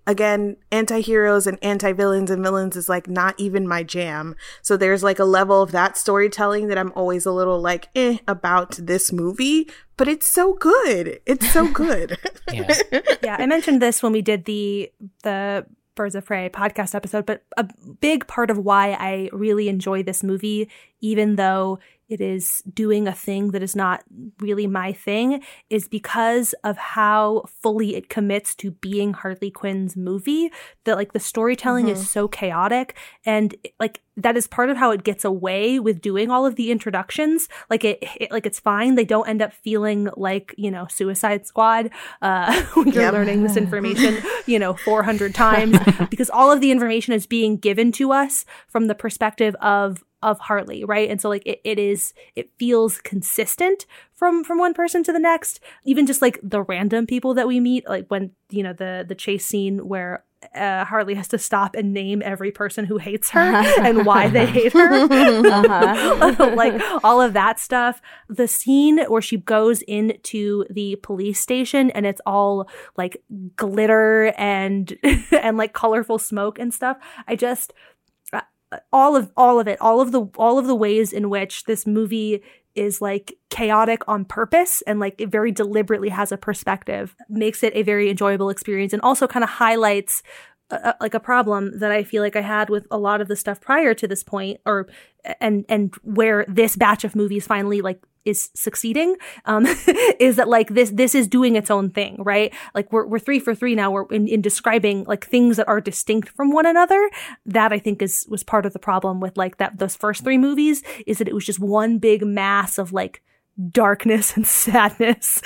again, anti-heroes and anti-villains and villains is like not even my jam. So there's like a level of that storytelling that I'm always a little like eh about this movie, but it's so good. It's so good. Yeah. Yeah, I mentioned this when we did the the Birds of Prey podcast episode, but a big part of why I really enjoy this movie, even though it is doing a thing that is not really my thing, is because of how fully it commits to being Harley Quinn's movie. That like the storytelling mm-hmm. is so chaotic, and like that is part of how it gets away with doing all of the introductions. Like it, it like it's fine. They don't end up feeling like, you know, Suicide Squad uh, when you're yep. learning this information, you know, four hundred times, because all of the information is being given to us from the perspective of of Harley, right? And so like it, it is, it feels consistent from from one person to the next. Even just like the random people that we meet, like when, you know, the the chase scene where uh, Harley has to stop and name every person who hates her and why they hate her. Uh-huh. Like all of that stuff. The scene where she goes into the police station and it's all like glitter and and like colorful smoke and stuff. I just all of all of it, all of the all of the ways in which this movie is like chaotic on purpose and like it very deliberately has a perspective makes it a very enjoyable experience, and also kind of highlights a, like a problem that I feel like I had with a lot of the stuff prior to this point, or and and where this batch of movies finally like is succeeding, um, is that like this this is doing its own thing, right? Like we're we're three for three now. We're in, in describing like things that are distinct from one another. That I think is was part of the problem with like that those first three movies, is that it was just one big mass of like darkness and sadness,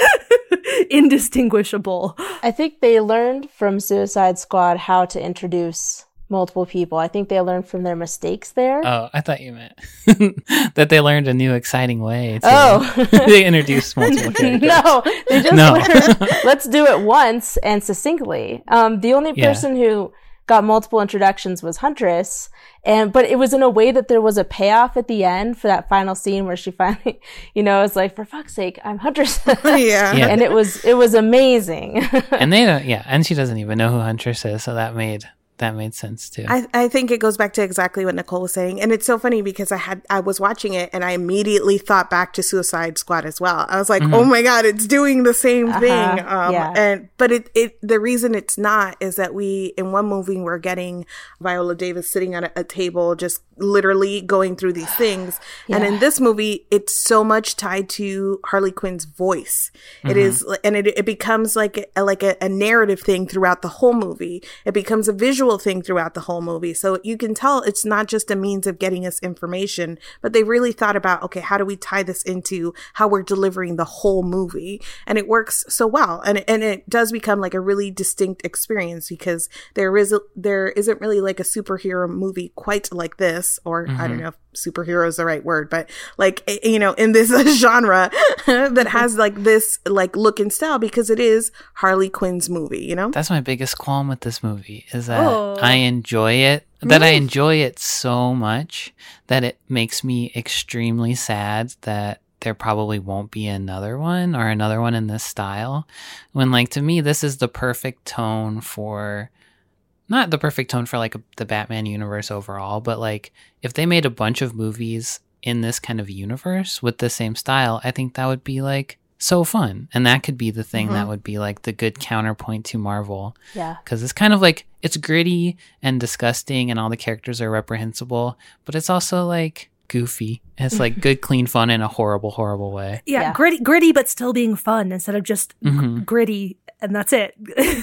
indistinguishable. I think they learned from Suicide Squad how to introduce multiple people. I think they learned from their mistakes there. Oh, I thought you meant that they learned a new exciting way to oh. they introduced multiple characters. No, they just no. learned, let's do it once and succinctly. Um, the only person yeah. who got multiple introductions was Huntress, and but it was in a way that there was a payoff at the end for that final scene where she finally, you know, was like, for fuck's sake, I'm Huntress. yeah. yeah. And it was it was amazing. And they don't, yeah, and she doesn't even know who Huntress is, so that made That made sense too. I, I think it goes back to exactly what Nicole was saying. And it's so funny because I had I was watching it and I immediately thought back to Suicide Squad as well. I was like, mm-hmm. oh my God, it's doing the same uh-huh. thing. Um, yeah. and but it, it the reason it's not is that we, in one movie, we're getting Viola Davis sitting at a, a table just literally going through these things. Yeah. And in this movie, it's so much tied to Harley Quinn's voice. Mm-hmm. It is, and it, it becomes like a, like a, a narrative thing throughout the whole movie. It becomes a visual thing throughout the whole movie. So you can tell it's not just a means of getting us information, but they really thought about, okay, how do we tie this into how we're delivering the whole movie? And it works so well. And it, and it does become like a really distinct experience because there is, a, there isn't really like a superhero movie quite like this, or mm-hmm. I don't know if superhero is the right word, but like, you know, in this genre that has like this like look and style because it is Harley Quinn's movie, you know? That's my biggest qualm with this movie is that oh. I enjoy it, that mm. I enjoy it so much that it makes me extremely sad that there probably won't be another one or another one in this style. When like, to me, this is the perfect tone for, not the perfect tone for like a, the Batman universe overall, but like if they made a bunch of movies in this kind of universe with the same style, I think that would be like so fun. And that could be the thing mm-hmm. that would be like the good counterpoint to Marvel. Yeah. Because it's kind of like, it's gritty and disgusting and all the characters are reprehensible, but it's also like goofy. It's like good, clean fun in a horrible, horrible way. Yeah, yeah. gritty, gritty, but still being fun instead of just mm-hmm. g- gritty. And that's it.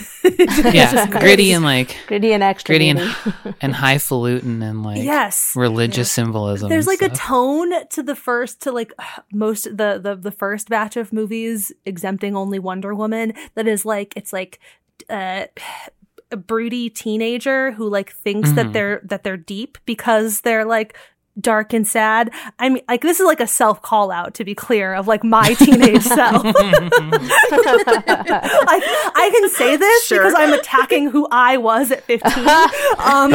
Yeah, gritty and like gritty and extra, gritty and, and highfalutin and like yes, religious yeah. symbolism. There's like stuff. a tone to the first, to like most the, the the first batch of movies, exempting only Wonder Woman. That is like it's like uh, a broody teenager who like thinks mm-hmm. that they're that they're deep because they're like dark and sad. I mean, like, this is like a self call out, to be clear, of like my teenage self. I, I can say this sure. because I'm attacking who I was at fifteen. Um,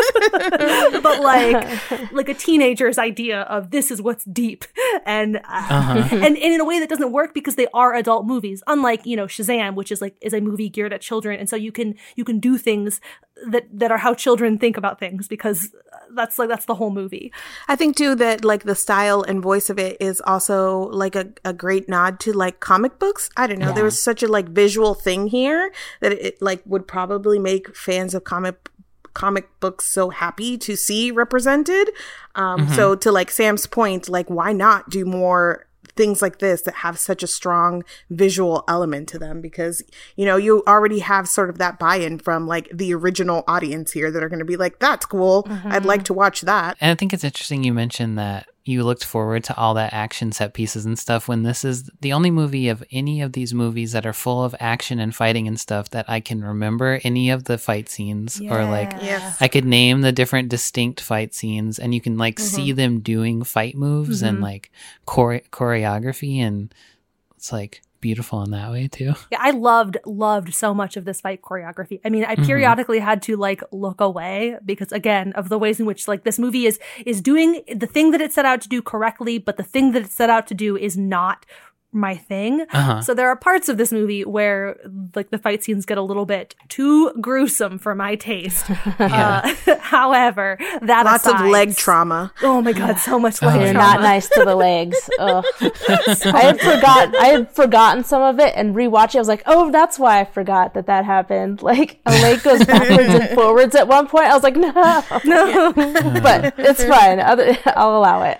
uh-huh. But like, like a teenager's idea of this is what's deep, and uh, uh-huh. and, and in a way that doesn't work because they are adult movies. Unlike, you know, Shazam, which is like is a movie geared at children, and so you can you can do things that that are how children think about things, because that's like that's the whole movie. I think too that like the style and voice of it is also like a, a great nod to like comic books. I don't know. Yeah. There was such a like visual thing here that it like would probably make fans of comic comic books so happy to see represented. Um, mm-hmm. So to like Sam's point, like why not do more things like this that have such a strong visual element to them, because, you know, you already have sort of that buy-in from like the original audience here that are going to be like, that's cool. Mm-hmm. I'd like to watch that. And I think it's interesting you mentioned that you looked forward to all that action set pieces and stuff, when this is the only movie of any of these movies that are full of action and fighting and stuff that I can remember any of the fight scenes. Yeah. Or like yes. I could name the different distinct fight scenes, and you can like mm-hmm. see them doing fight moves mm-hmm. and like chore- choreography, and it's like beautiful in that way too. Yeah, I loved, loved so much of this fight choreography. I mean, I periodically mm-hmm. had to like look away because, again, of the ways in which like this movie is is doing the thing that it set out to do correctly, but the thing that it set out to do is not my thing. Uh-huh. So there are parts of this movie where like the fight scenes get a little bit too gruesome for my taste. yeah. uh, however, that lots aside, of leg trauma. Oh my god, so much leg oh, trauma. You're not nice to the legs. Ugh. I had forgot. I had forgotten some of it, and rewatching, I was like, oh, that's why I forgot that that happened. Like a leg goes backwards and forwards at one point. I was like, no, no, but it's fine. Other, I'll allow it.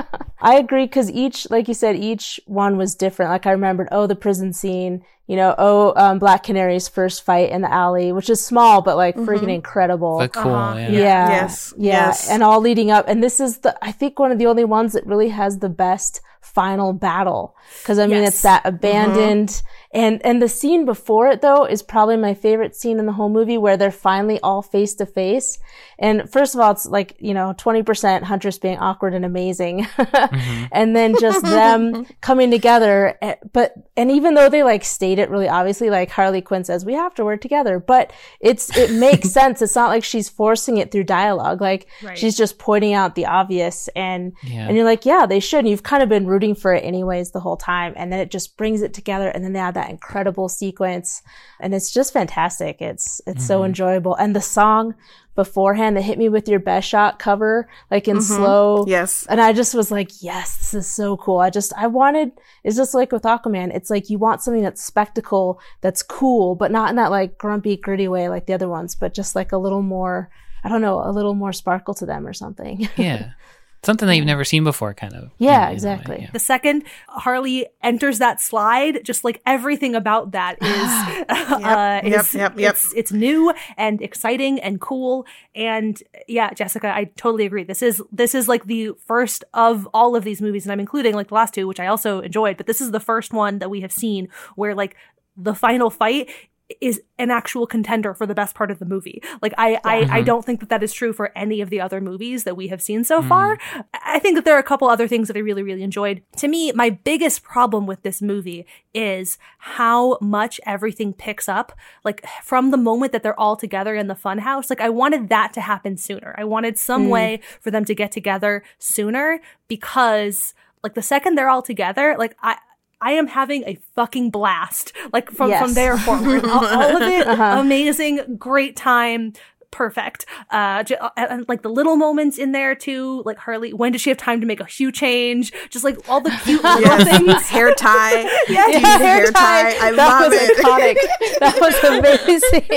I agree, because each, like you said, each one was different. Like I remembered, oh, the prison scene, you know, oh, um, Black Canary's first fight in the alley, which is small, but like mm-hmm. freaking incredible. But cool, uh-huh. yeah. yeah. Yes. Yeah. Yes. And all leading up. And this is the, I think one of the only ones that really has the best final battle. Cause I mean, yes. it's that abandoned mm-hmm. and, and the scene before it though is probably my favorite scene in the whole movie, where they're finally all face to face. And first of all, it's like, you know, twenty percent Huntress being awkward and amazing. mm-hmm. And then just them coming together. But, and even though they like state it really obviously, like Harley Quinn says, we have to work together, but it's, it makes sense. It's not like she's forcing it through dialogue. Like right. she's just pointing out the obvious, and, yeah. and you're like, yeah, they should. And you've kind of been rooting for it anyways the whole time. And then it just brings it together. And then they have that incredible sequence, and it's just fantastic. It's, it's mm-hmm. so enjoyable. And the song beforehand, the Hit Me With Your Best Shot cover, like in mm-hmm. slow. Yes. And I just was like, yes, this is so cool. I just, I wanted, it's just like with Aquaman. It's like you want something that's spectacle, that's cool, but not in that like grumpy, gritty way like the other ones, but just like a little more, I don't know, a little more sparkle to them or something. Yeah. Something that you've never seen before, kind of. Yeah, in, in exactly. Way, yeah. The second Harley enters that slide, just like everything about that is, uh, yep, is yep, yep, yep. It's, it's new and exciting and cool. And yeah, Jessica, I totally agree. This is this is like the first of all of these movies, and I'm including like the last two, which I also enjoyed. But this is the first one that we have seen where like the final fight is an actual contender for the best part of the movie. Like I, I, mm-hmm. I don't think that that is true for any of the other movies that we have seen so mm. far. I think that there are a couple other things that I really, really enjoyed. To me, my biggest problem with this movie is how much everything picks up. Like from the moment that they're all together in the funhouse, like I wanted that to happen sooner. I wanted some mm. way for them to get together sooner, because like the second they're all together, like I, I am having a fucking blast, like from, yes. from there forward. all, all of it, uh-huh. amazing, great time, perfect. Uh, j- and like the little moments in there too, like Harley, when did she have time to make a hue change? Just like all the cute little yes. things. Hair tie. yeah, yeah hair, hair tie. tie. I that love was it. Iconic. That was amazing.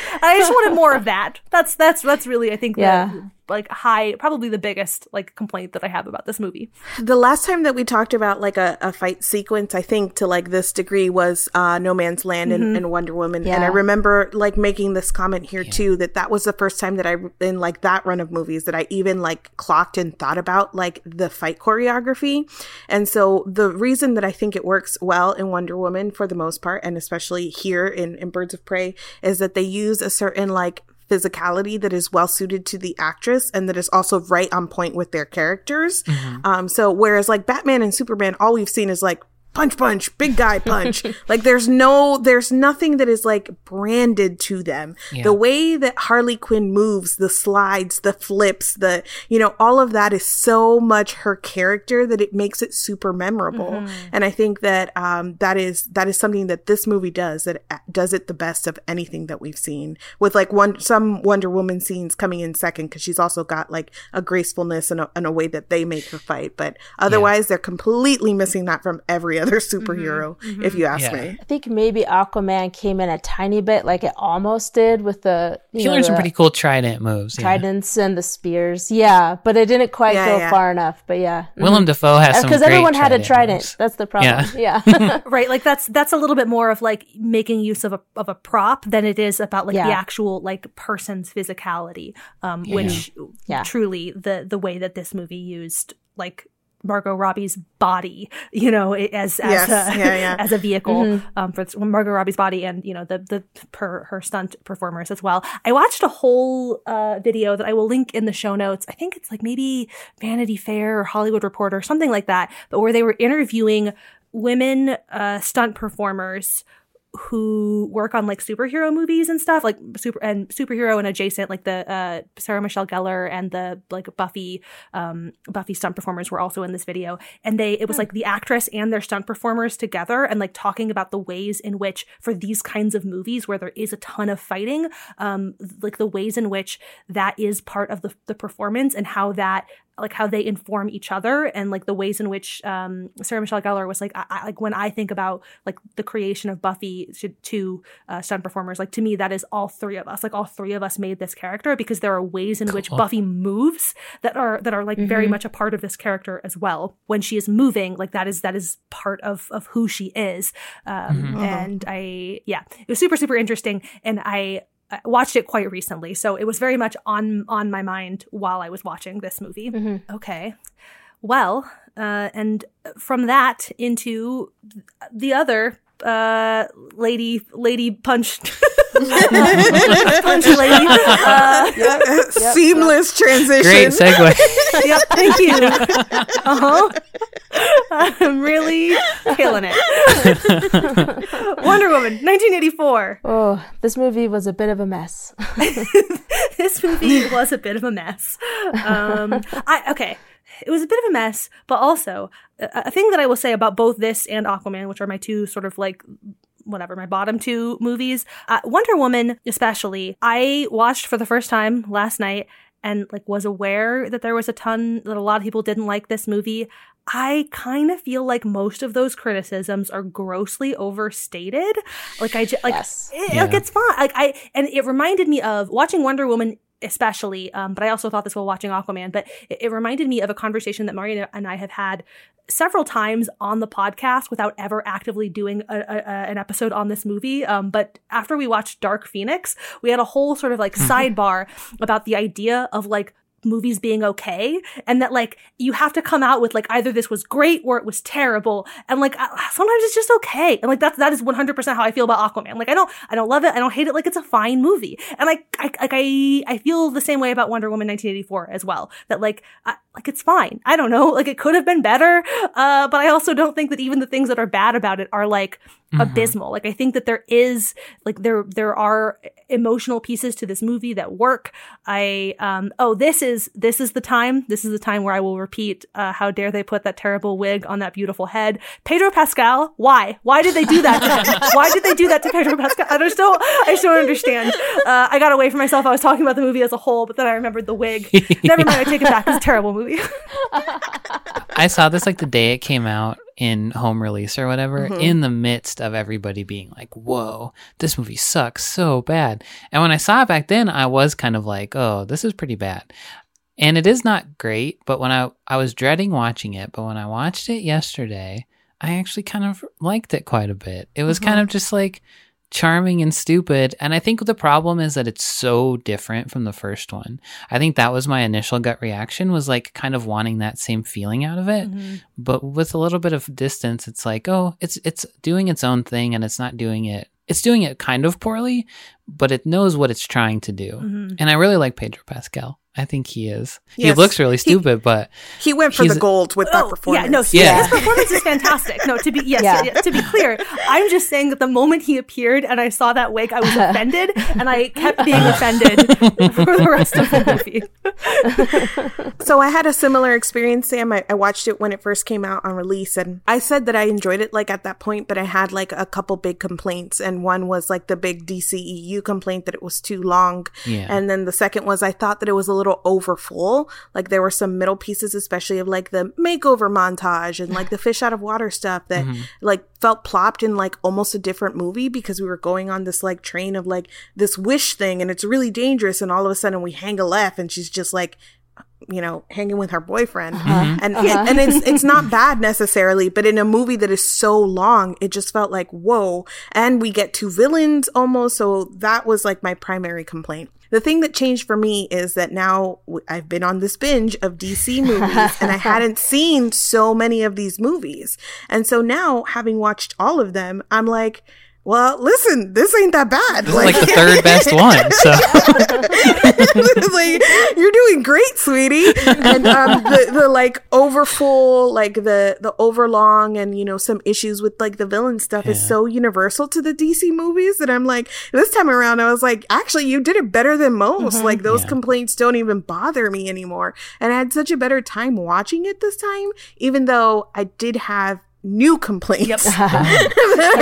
I just wanted more of that. That's, that's, that's really, I think, yeah. the, like high, probably the biggest like complaint that I have about this movie. The last time that we talked about like a, a fight sequence, I think to like this degree, was uh, No Man's Land mm-hmm. and, and Wonder Woman. Yeah. And I remember like making this comment here yeah. too, that that was the first time that I, in like that run of movies, that I even like clocked and thought about like the fight choreography. And so the reason that I think it works well in Wonder Woman for the most part, and especially here in, in Birds of Prey, is that they use a certain like physicality that is well suited to the actress and that is also right on point with their characters. Mm-hmm. Um, so whereas like Batman and Superman, all we've seen is like punch, punch, big guy punch. Like there's no, there's nothing that is like branded to them. Yeah. The way that Harley Quinn moves, the slides, the flips, the, you know, all of that is so much her character that it makes it super memorable. Mm-hmm. And I think that um, that is, that is something that this movie does, that does it the best of anything that we've seen, with like one, some Wonder Woman scenes coming in second, because she's also got like a gracefulness and a, and a way that they make her fight. But otherwise, yeah. they're completely missing that from every other superhero, mm-hmm. if you ask yeah. me. I think maybe Aquaman came in a tiny bit, like it almost did with the you he know, learned some the pretty cool trident moves. Tridents yeah. and the spears. Yeah, but it didn't quite yeah, go yeah. far enough. But yeah. Willem Dafoe has some because great everyone had a trident. moves. That's the problem. Yeah. yeah. Right. Like that's that's a little bit more of like making use of a of a prop than it is about like yeah. the actual like person's physicality. Um, yeah. which yeah. truly the the way that this movie used like Margot Robbie's body, you know, as as yes. a, yeah, yeah. as a vehicle mm-hmm. um, for Margot Robbie's body, and you know the the per, her stunt performers as well. I watched a whole uh, video that I will link in the show notes. I think it's like maybe Vanity Fair or Hollywood Reporter or something like that, but where they were interviewing women uh, stunt performers who work on like superhero movies and stuff, like super and superhero and adjacent, like the uh Sarah Michelle Gellar and the like Buffy um Buffy stunt performers were also in this video, and they it was like the actress and their stunt performers together and like talking about the ways in which for these kinds of movies where there is a ton of fighting, um like the ways in which that is part of the, the performance, and how that like how they inform each other, and like the ways in which um, Sarah Michelle Gellar was like, I, I, like when I think about like the creation of Buffy to, to uh, stunt performers, like to me that is all three of us. Like all three of us made this character, because there are ways in cool. which Buffy moves that are that are like mm-hmm. very much a part of this character as well. When she is moving, like that is that is part of of who she is. Um, mm-hmm. And I yeah, it was super super interesting, and I. I watched it quite recently, so it was very much on on my mind while I was watching this movie. Mm-hmm. Okay. Well, uh, and from that into the other uh, lady, lady punch. punch lady. Uh, yep, yep, Seamless yep. transition. Great segue. Yep, thank you. Uh-huh. I'm really killing it. Wonder Woman, nineteen eighty-four. Oh, this movie was a bit of a mess. This movie was a bit of a mess. Um, I okay. It was a bit of a mess, but also a, a thing that I will say about both this and Aquaman, which are my two sort of like whatever, my bottom two movies. Uh, Wonder Woman, especially, I watched for the first time last night and like was aware that there was a ton, that a lot of people didn't like this movie. I kind of feel like most of those criticisms are grossly overstated. Like I just, like, yes. it, yeah. like it's fine. Like I, and it reminded me of watching Wonder Woman especially, um, but I also thought this while watching Aquaman, but it, it reminded me of a conversation that Maria and I have had several times on the podcast without ever actively doing a, a, a, an episode on this movie. Um, but after we watched Dark Phoenix, we had a whole sort of like sidebar about the idea of like movies being okay, and that like you have to come out with like either this was great or it was terrible, and like sometimes it's just okay, and like that's that is one hundred percent how I feel about Aquaman. Like I don't I don't love it, I don't hate it, like it's a fine movie, and like I like I I feel the same way about Wonder Woman nineteen eighty-four as well, that like I, like it's fine. I don't know, like it could have been better, uh but I also don't think that even the things that are bad about it are like mm-hmm. abysmal. Like I think that there is like there there are emotional pieces to this movie that work. I um oh this is this is the time this is the time where I will repeat uh how dare they put that terrible wig on that beautiful head. Pedro Pascal, why why did they do that to him? Why did they do that to Pedro Pascal? I just don't I just don't understand. uh I got away from myself. I was talking about the movie as a whole, but then I remembered the wig. Never mind, I take it back. It's a terrible movie. I saw this like the day it came out in home release or whatever, mm-hmm. in the midst of everybody being like, whoa, this movie sucks so bad. And when I saw it back then, I was kind of like, oh, this is pretty bad. And it is not great, but when I, I was dreading watching it, but when I watched it yesterday, I actually kind of liked it quite a bit. It was mm-hmm. kind of just like charming and stupid. And I think the problem is that it's so different from the first one. I think that was my initial gut reaction, was like kind of wanting that same feeling out of it. Mm-hmm. But with a little bit of distance, it's like, oh, it's it's doing its own thing, and it's not doing it it's doing it kind of poorly, but it knows what it's trying to do. Mm-hmm. And I really like Pedro Pascal. I think he is. Yes. He looks really stupid, he, but he went for the gold with that oh, performance. Yeah, no, yeah. his performance is fantastic. No, to be yes, yeah. Yeah, to be clear, I'm just saying that the moment he appeared and I saw that wig, I was offended, and I kept being offended for the rest of the movie. So I had a similar experience, Sam. I, I watched it when it first came out on release, and I said that I enjoyed it like at that point, but I had like a couple big complaints, and one was like the big D C E U complaint that it was too long, yeah. and then the second was I thought that it was a little over full. Like there were some middle pieces, especially of like the makeover montage and like the fish out of water stuff that mm-hmm. like felt plopped in like almost a different movie because we were going on this like train of like this wish thing and it's really dangerous, and all of a sudden we hang a left and she's just like, you know, hanging with her boyfriend. Uh-huh. And uh-huh. It, and it's it's not bad necessarily, but in a movie that is so long, it just felt like, whoa. And we get two villains almost. So that was like my primary complaint. The thing that changed for me is that now I've been on this binge of D C movies and I hadn't seen so many of these movies. And so now, having watched all of them, I'm like, well, listen, this ain't that bad. This like, is like the third best one. So like, you're doing great, sweetie. And um, the, the like overfull, like the the overlong, and you know some issues with like the villain stuff yeah. is so universal to the D C movies that I'm like, this time around, I was like, actually, you did it better than most. Mm-hmm. Like those yeah. complaints don't even bother me anymore. And I had such a better time watching it this time, even though I did have new complaints. Yep.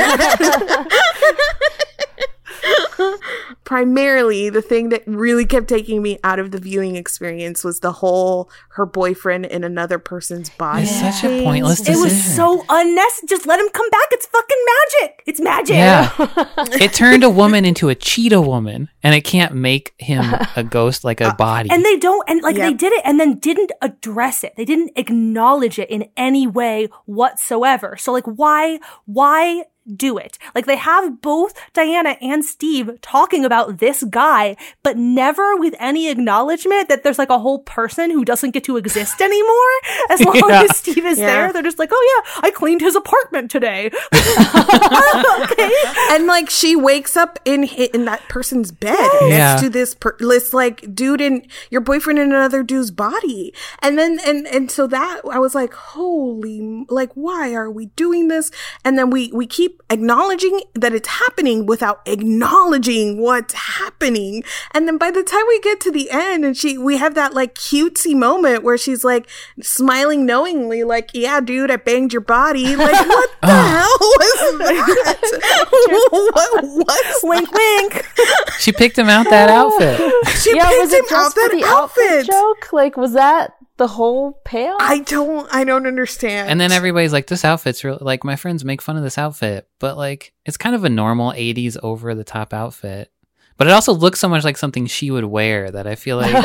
Primarily, the thing that really kept taking me out of the viewing experience was the whole her boyfriend in another person's body. It's such a pointless decision. It was so unnecessary. Just let him come back. It's fucking magic. It's magic. Yeah. It turned a woman into a cheetah woman, and it can't make him a ghost like a body. And they don't, and like yep. they did it and then didn't address it. They didn't acknowledge it in any way whatsoever. So like, why, why do it? Like they have both Diana and Steve talking about this guy, but never with any acknowledgement that there's like a whole person who doesn't get to exist anymore. As long yeah. as Steve is yeah. there, they're just like, oh yeah, I cleaned his apartment today. Okay. And like she wakes up in in that person's bed yes. next yeah. to this per- this like dude in your boyfriend in another dude's body, and then and and so that I was like, holy, like why are we doing this? And then we we keep acknowledging that it's happening without acknowledging what's happening. And then by the time we get to the end and she we have that like cutesy moment where she's like smiling knowingly, like, yeah, dude, I banged your body. Like, what the hell was that? what what wink wink. She picked him out that outfit. She yeah, picked him out that the outfit. outfit joke? Like, was that the whole payoff? I don't, I don't understand. And then everybody's like, this outfit's really, like, my friends make fun of this outfit, but like, it's kind of a normal eighties over the top outfit. But it also looks so much like something she would wear that I feel like, I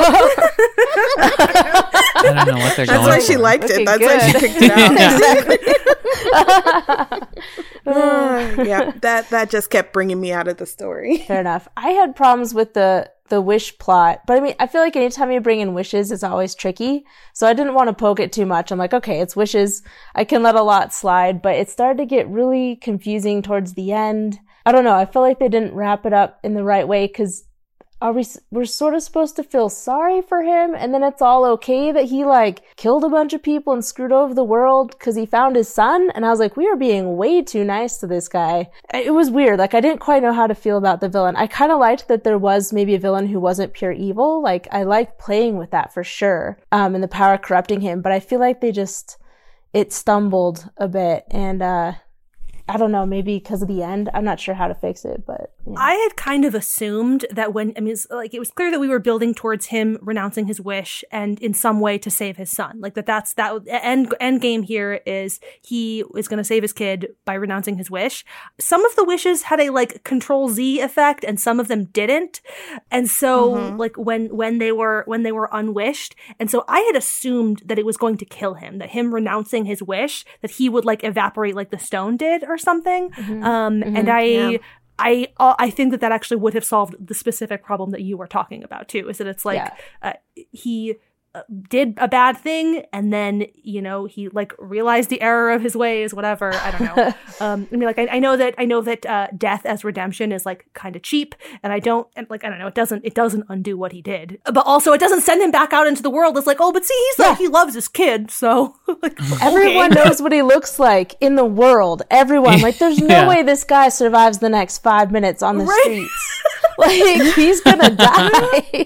don't know what they're That's going why for. she liked Looking it. That's good. why she picked it out. Exactly. uh, yeah, that, that just kept bringing me out of the story. Fair enough. I had problems with the the wish plot, but I mean, I feel like anytime you bring in wishes, it's always tricky. So I didn't want to poke it too much. I'm like, okay, it's wishes. I can let a lot slide, but it started to get really confusing towards the end. I don't know. I feel like they didn't wrap it up in the right way because are we, we're sort of supposed to feel sorry for him, and then it's all okay that he like killed a bunch of people and screwed over the world because he found his son. And I was like, we are being way too nice to this guy. It was weird. Like I didn't quite know how to feel about the villain. I kind of liked that there was maybe a villain who wasn't pure evil. Like I liked playing with that for sure. Um, and the power corrupting him, but I feel like they just, it stumbled a bit, and uh, I don't know, maybe because of the end. I'm not sure how to fix it, but yeah. I had kind of assumed that when, I mean, it's like it was clear that we were building towards him renouncing his wish and in some way to save his son. Like that, that's that end, end game here is he is going to save his kid by renouncing his wish. Some of the wishes had a like control Z effect and some of them didn't. And so mm-hmm. like when, when they were, when they were unwished. And so I had assumed that it was going to kill him, that him renouncing his wish, that he would like evaporate like the stone did or something. Mm-hmm. Um, mm-hmm. And I, yeah. I, uh, I think that that actually would have solved the specific problem that you were talking about too, is that it's like, yeah. uh, he, did a bad thing, and then, you know, he like realized the error of his ways, whatever. I don't know. um, I mean, like, I, I know that I know that uh, death as redemption is like kind of cheap, and I don't and, like I don't know. It doesn't it doesn't undo what he did, but also it doesn't send him back out into the world. It's like, oh, but see, he's yeah. like he loves his kid, so like, everyone okay. knows what he looks like in the world. Everyone like, there's no yeah. way this guy survives the next five minutes on the right. streets. Like, he's gonna die.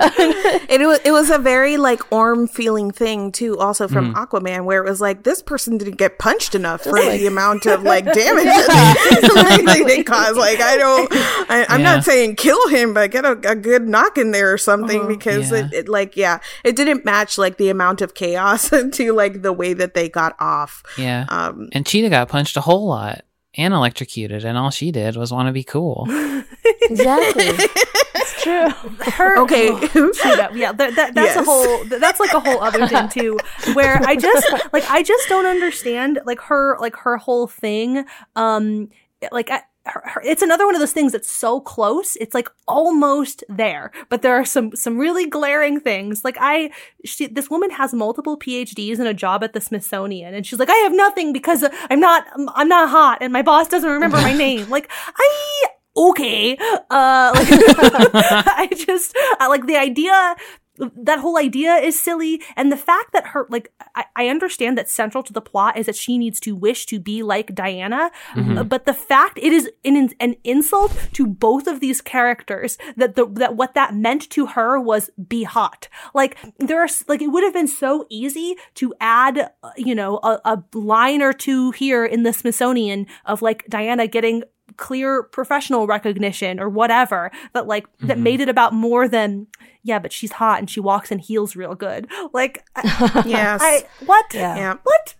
it was it was a very like Orm feeling thing too, also from mm. Aquaman, where it was like, this person didn't get punched enough for like, the amount of like damage yeah. that like, they caused. Like, I don't, I, I'm yeah. not saying kill him, but get a, a good knock in there or something, uh, because yeah. it, it like yeah, it didn't match like the amount of chaos to like the way that they got off. Yeah, um, and Cheetah got punched a whole lot and electrocuted, and all she did was want to be cool. Exactly. It's true. Her, okay. Oh, Cheetah, yeah, that, that, that's yes. a whole, that's like a whole other thing too, where I just, like, I just don't understand, like, her, like, her whole thing, um, like, I, Her, her, it's another one of those things that's so close. It's like almost there, but there are some some really glaring things. Like I, she, this woman has multiple P H Ds and a job at the Smithsonian, and she's like, I have nothing because I'm not I'm not hot, and my boss doesn't remember my name. Like I. Okay. Uh, like, I just, I like the idea, that whole idea is silly. And the fact that her, like, I, I understand that central to the plot is that she needs to wish to be like Diana. Mm-hmm. But the fact it is an, an insult to both of these characters that the, that what that meant to her was be hot. Like, there are, like, it would have been so easy to add, you know, a, a line or two here in the Smithsonian of like Diana getting clear professional recognition or whatever, that like mm-hmm. that made it about more than yeah but she's hot and she walks in heels real good. Like yes I what yeah, yeah. what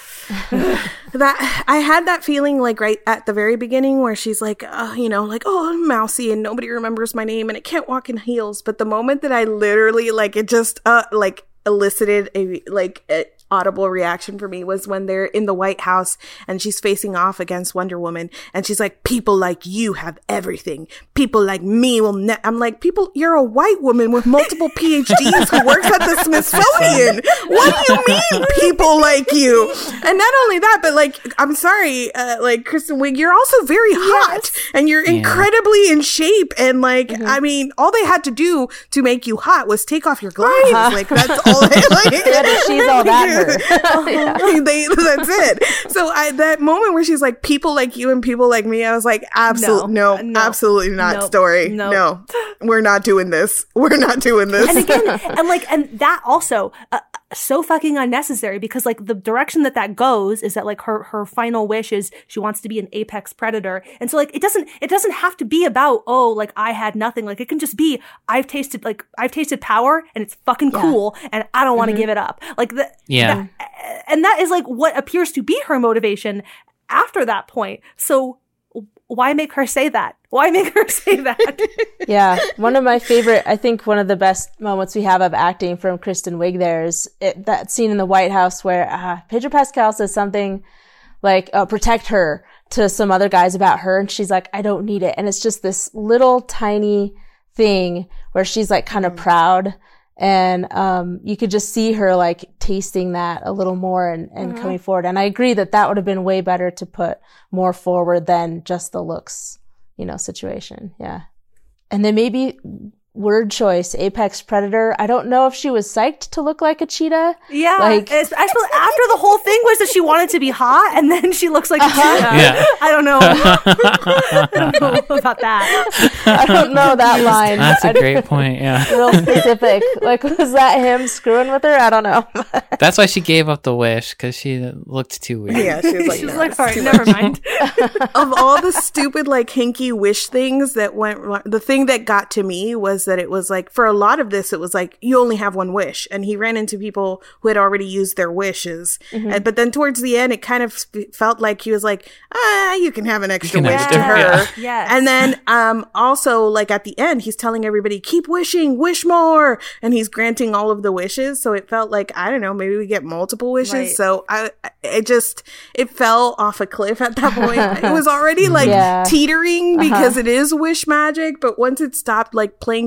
that I had that feeling like right at the very beginning where she's like, uh, you know, like, oh, I'm mousy and nobody remembers my name and it can't walk in heels. But the moment that I literally like it just uh like elicited a like a audible reaction for me was when they're in the White House and she's facing off against Wonder Woman and she's like, people like you have everything, people like me will ne-. I'm like, people, you're a white woman with multiple P H Ds who works at the Smithsonian. What do you mean people like you? And not only that, but like, I'm sorry, uh, like Kristen Wiig, you're also very hot yes. and you're yeah. incredibly in shape, and like mm-hmm. I mean, all they had to do to make you hot was take off your glasses. Uh-huh. Like that's all they like. Yeah, she's all that yeah. they, that's it. So I, that moment where she's like, people like you and people like me, I was like, absolutely no, no, no absolutely not. Nope. Story nope. no, we're not doing this, we're not doing this. And again, and like, and that also uh, so fucking unnecessary, because like the direction that that goes is that like her her final wish is she wants to be an apex predator, and so like it doesn't it doesn't have to be about, oh, like I had nothing. Like it can just be, I've tasted like I've tasted power and it's fucking yeah. cool and I don't want to mm-hmm. give it up. Like the, yeah that, and that is like what appears to be her motivation after that point. So why make her say that? Why make her say that? Yeah. One of my favorite, I think one of the best moments we have of acting from Kristen Wiig there is it, that scene in the White House where uh, Pedro Pascal says something like, uh, protect her to some other guys about her. And she's like, I don't need it. And it's just this little tiny thing where she's like kind of mm. proud. And um, you could just see her like tasting that a little more and, and mm-hmm. coming forward. And I agree that that would have been way better to put more forward than just the looks, you know, situation. Yeah. And then maybe word choice, apex predator. I don't know if she was psyched to look like a cheetah. Yeah. Like, especially after the whole thing was that she wanted to be hot and then she looks like a uh-huh. cheetah. Yeah. I don't know. I don't know about that. I don't know that line. That's a great point. Yeah. Real specific. Like, was that him screwing with her? I don't know. That's why she gave up the wish, because she looked too weird. Yeah, she was like, she was no, like, sorry, never mind. Of all the stupid, like, hinky wish things that went wrong, the thing that got to me was that it was like, for a lot of this, it was like, you only have one wish. And he ran into people who had already used their wishes. Mm-hmm. And, but then towards the end, it kind of felt like he was like, ah, you can have an extra can wish have to her. Yeah. Yes. And then um, also, like, at the end, he's telling everybody, keep wishing, wish more. And he's granting all of the wishes. So it felt like, I don't know, maybe we get multiple wishes. Right. So I, it just, it fell off a cliff at that point. It was already like yeah. teetering because uh-huh. it is wish magic. But once it stopped like playing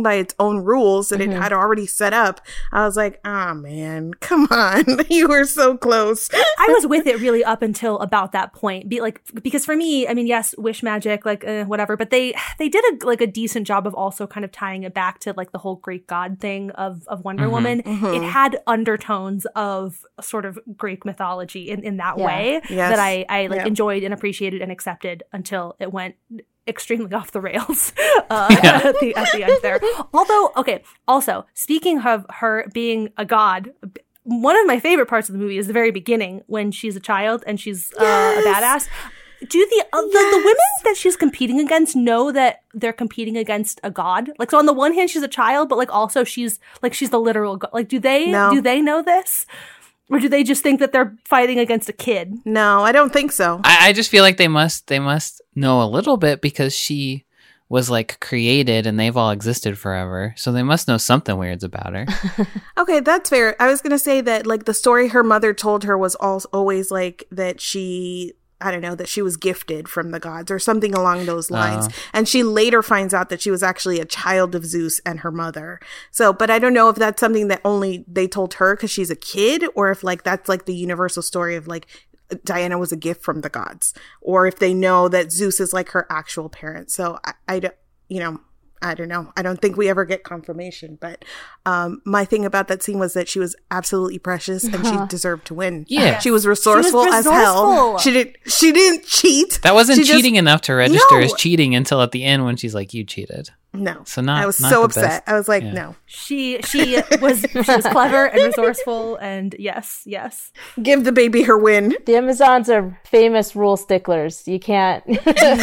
by its own rules that Mm-hmm. it had already set up. I was like, ah, oh, man, come on. You were so close. I was with it really up until about that point. Be like, because for me, I mean, yes, wish magic, like uh, whatever, but they they did a like a decent job of also kind of tying it back to like the whole Greek god thing of of Wonder Mm-hmm. Woman. Mm-hmm. It had undertones of sort of Greek mythology in, in that Yeah. way Yes. that I I like Yeah. enjoyed and appreciated and accepted until it went extremely off the rails uh, Yeah. at the at the end there. Although, okay, also speaking of her being a god. One of my favorite parts of the movie is the very beginning when she's a child and she's uh, Yes. a badass. Do the, uh, the the women that she's competing against know that they're competing against a god? Like, so on the one hand, she's a child, but like also she's like she's the literal god. Like, do they No. do they know this, or do they just think that they're fighting against a kid? No, I don't think so. I, I just feel like they must they must know a little bit because she was like created and they've all existed forever. So they must know something weird's about her. Okay, that's fair. I was going to say that, like, the story her mother told her was al- always, like, that she, I don't know, that she was gifted from the gods or something along those lines. Oh. And she later finds out that she was actually a child of Zeus and her mother. So, but I don't know if that's something that only they told her because she's a kid, or if, like, that's, like, the universal story of, like, Diana was a gift from the gods, or if they know that Zeus is, like, her actual parent. So I, I don't, you know, I don't know. I don't think we ever get confirmation, but um, my thing about that scene was that she was absolutely precious and she deserved to win. Yeah. She was resourceful as hell. resourceful. She didn't. She didn't cheat. That wasn't She just- cheating enough to register No. as cheating until at the end when she's like, "You cheated." No. So not- I was not so the upset. best. I was like, Yeah. no. She she was she was clever and resourceful, and yes, yes. Give the baby her win. The Amazons are famous rule sticklers. You can't. She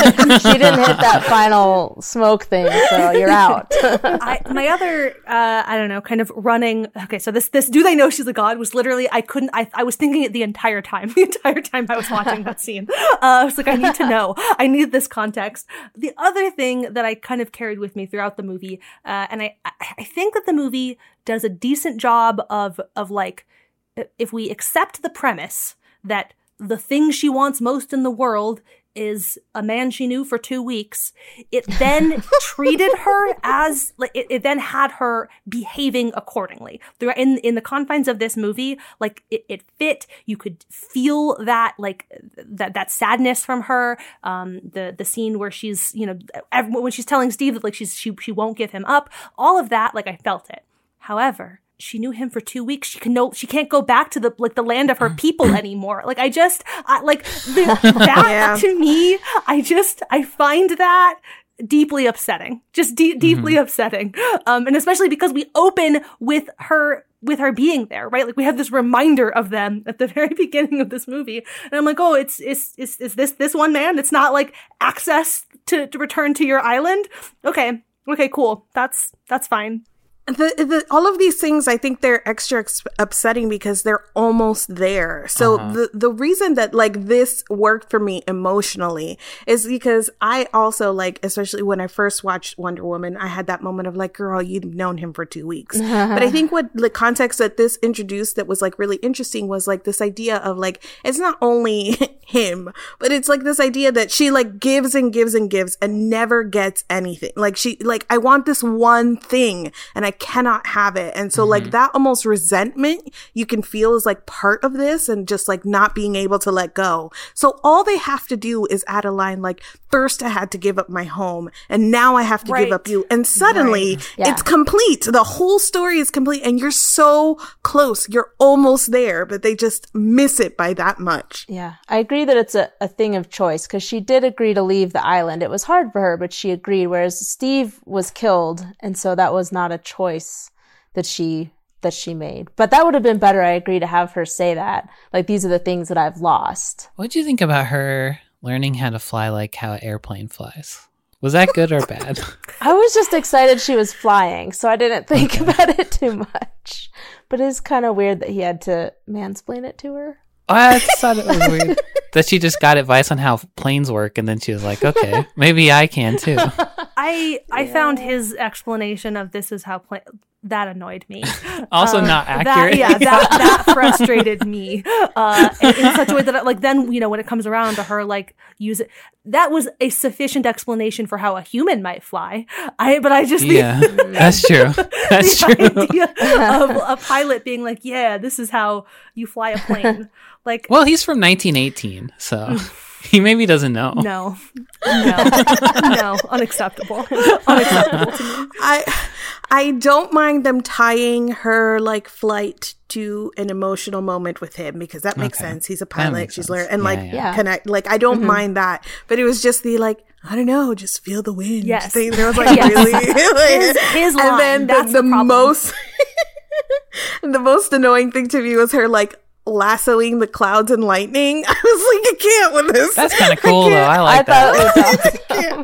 didn't hit that final smoke thing, so you're out. I, my other, uh, I don't know, kind of running. Okay, so this, this, do they know she's a god? Was literally, I couldn't. I, I was thinking it the entire time. The entire time I was watching that scene, uh, I was like, I need to know. I need this context. The other thing that I kind of carried with me throughout the movie, uh, and I, I think that the movie does a decent job of, of like, if we accept the premise that the thing she wants most in the world is a man she knew for two weeks, it then treated her as, like, it, it then had her behaving accordingly. Through, in, in the confines of this movie, like, it, it fit. You could feel that, like, that, that sadness from her. Um, the, the scene where she's, you know, ev- when she's telling Steve that, like, she's, she, she won't give him up. All of that, like, I felt it. However, she knew him for two weeks. She can no, she can't go back to the like the land of her people anymore. Like I just, I, like the, that Yeah. to me, I just, I find that deeply upsetting. Just de- deeply upsetting. Um, and especially because we open with her with her being there, right? Like we have this reminder of them at the very beginning of this movie, and I'm like, oh, it's it's it's, it's this this one man. It's not like access to to return to your island. Okay, okay, cool. That's that's fine. The, the all of these things, I think they're extra ex- upsetting because they're almost there. So Uh-huh. the the reason that like this worked for me emotionally is because I also like, especially when I first watched Wonder Woman, I had that moment of like, girl, you've known him for two weeks. But I think what the context that this introduced that was like really interesting was like this idea of like, it's not only him, but it's like this idea that she like gives and gives and gives and never gets anything. Like she, like, I want this one thing and I cannot have it. And so like that almost resentment you can feel is like part of this and just like not being able to let go. So all they have to do is add a line like, first I had to give up my home and now I have to Right. give up you. And suddenly Yeah. it's complete. The whole story is complete and you're so close. You're almost there, but they just miss it by that much. Yeah, I agree that it's a, a thing of choice because she did agree to leave the island. It was hard for her, but she agreed, whereas Steve was killed. And so that was not a choice that she that she made. But that would have been better, I agree, to have her say that. Like, these are the things that I've lost. What do you think about her learning how to fly like how an airplane flies? Was that good or bad? I was just excited she was flying, so I didn't think about it too much. But it's kind of weird that he had to mansplain it to her. I thought it was weird that she just got advice on how planes work, and then she was like, "Okay, maybe I can too." I I found his explanation of this is how pla- that annoyed me. Also Uh, not that- accurate. yeah, that, that frustrated me uh, in, in such a way that, I, like, then, you know, when it comes around to her, like, use it, that was a sufficient explanation for how a human might fly. I, but I just, Yeah, that's true. That's the true. idea of a pilot being like, yeah, this is how you fly a plane. Like, Well, he's from nineteen eighteen, so he maybe doesn't know. no, no, no, unacceptable, unacceptable to me. I I don't mind them tying her like flight to an emotional moment with him because that makes Okay. sense. He's a That pilot. makes She's sense. learned and Yeah, like yeah. Yeah. connect. Like I don't mind that, but it was just the like I don't know, just feel the wind. Yes. thing. There was like Yes. really like, His, his line, and then that's the, the the problem. most the most annoying thing to me was her like lassoing the clouds and lightning. I was like, I can't with this. That's kind of cool, though. I like I that. thought it was awesome.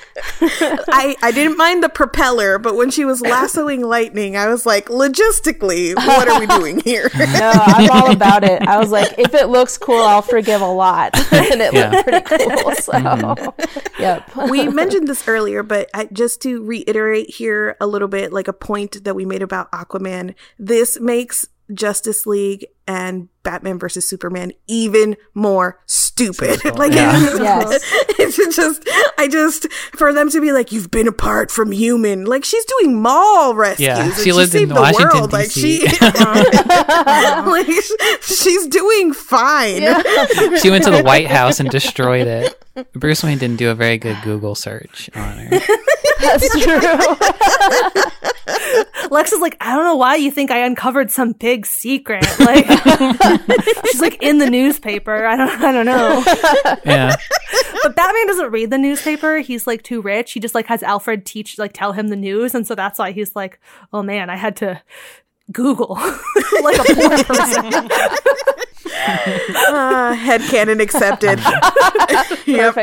I, I didn't mind the propeller, but when she was lassoing lightning, I was like, logistically, what are we doing here? No, I'm all about it. I was like, if it looks cool, I'll forgive a lot. And it Yeah. looked pretty cool. So, Mm-hmm. yep. We mentioned this earlier, but I, just to reiterate here a little bit, like a point that we made about Aquaman, this makes Justice League and Batman versus Superman even more stupid. Simple, like, yeah. Yes. it's just, I just, for them to be like, you've been apart from human, like she's doing mall rescues. Yeah, and she lived in saved the Washington, world. Like D C. she, like sh- she's doing fine. She went to the White House and destroyed it. Bruce Wayne didn't do a very good Google search on her. That's true. Lex is like, I don't know why you think I uncovered some big secret. Like, she's like in the newspaper. I don't, I don't know. Yeah. But Batman doesn't read the newspaper. He's like too rich. He just like has Alfred teach, like tell him the news, and so that's why he's like, oh man, I had to Google like a poor person. Uh, headcanon accepted. Yep.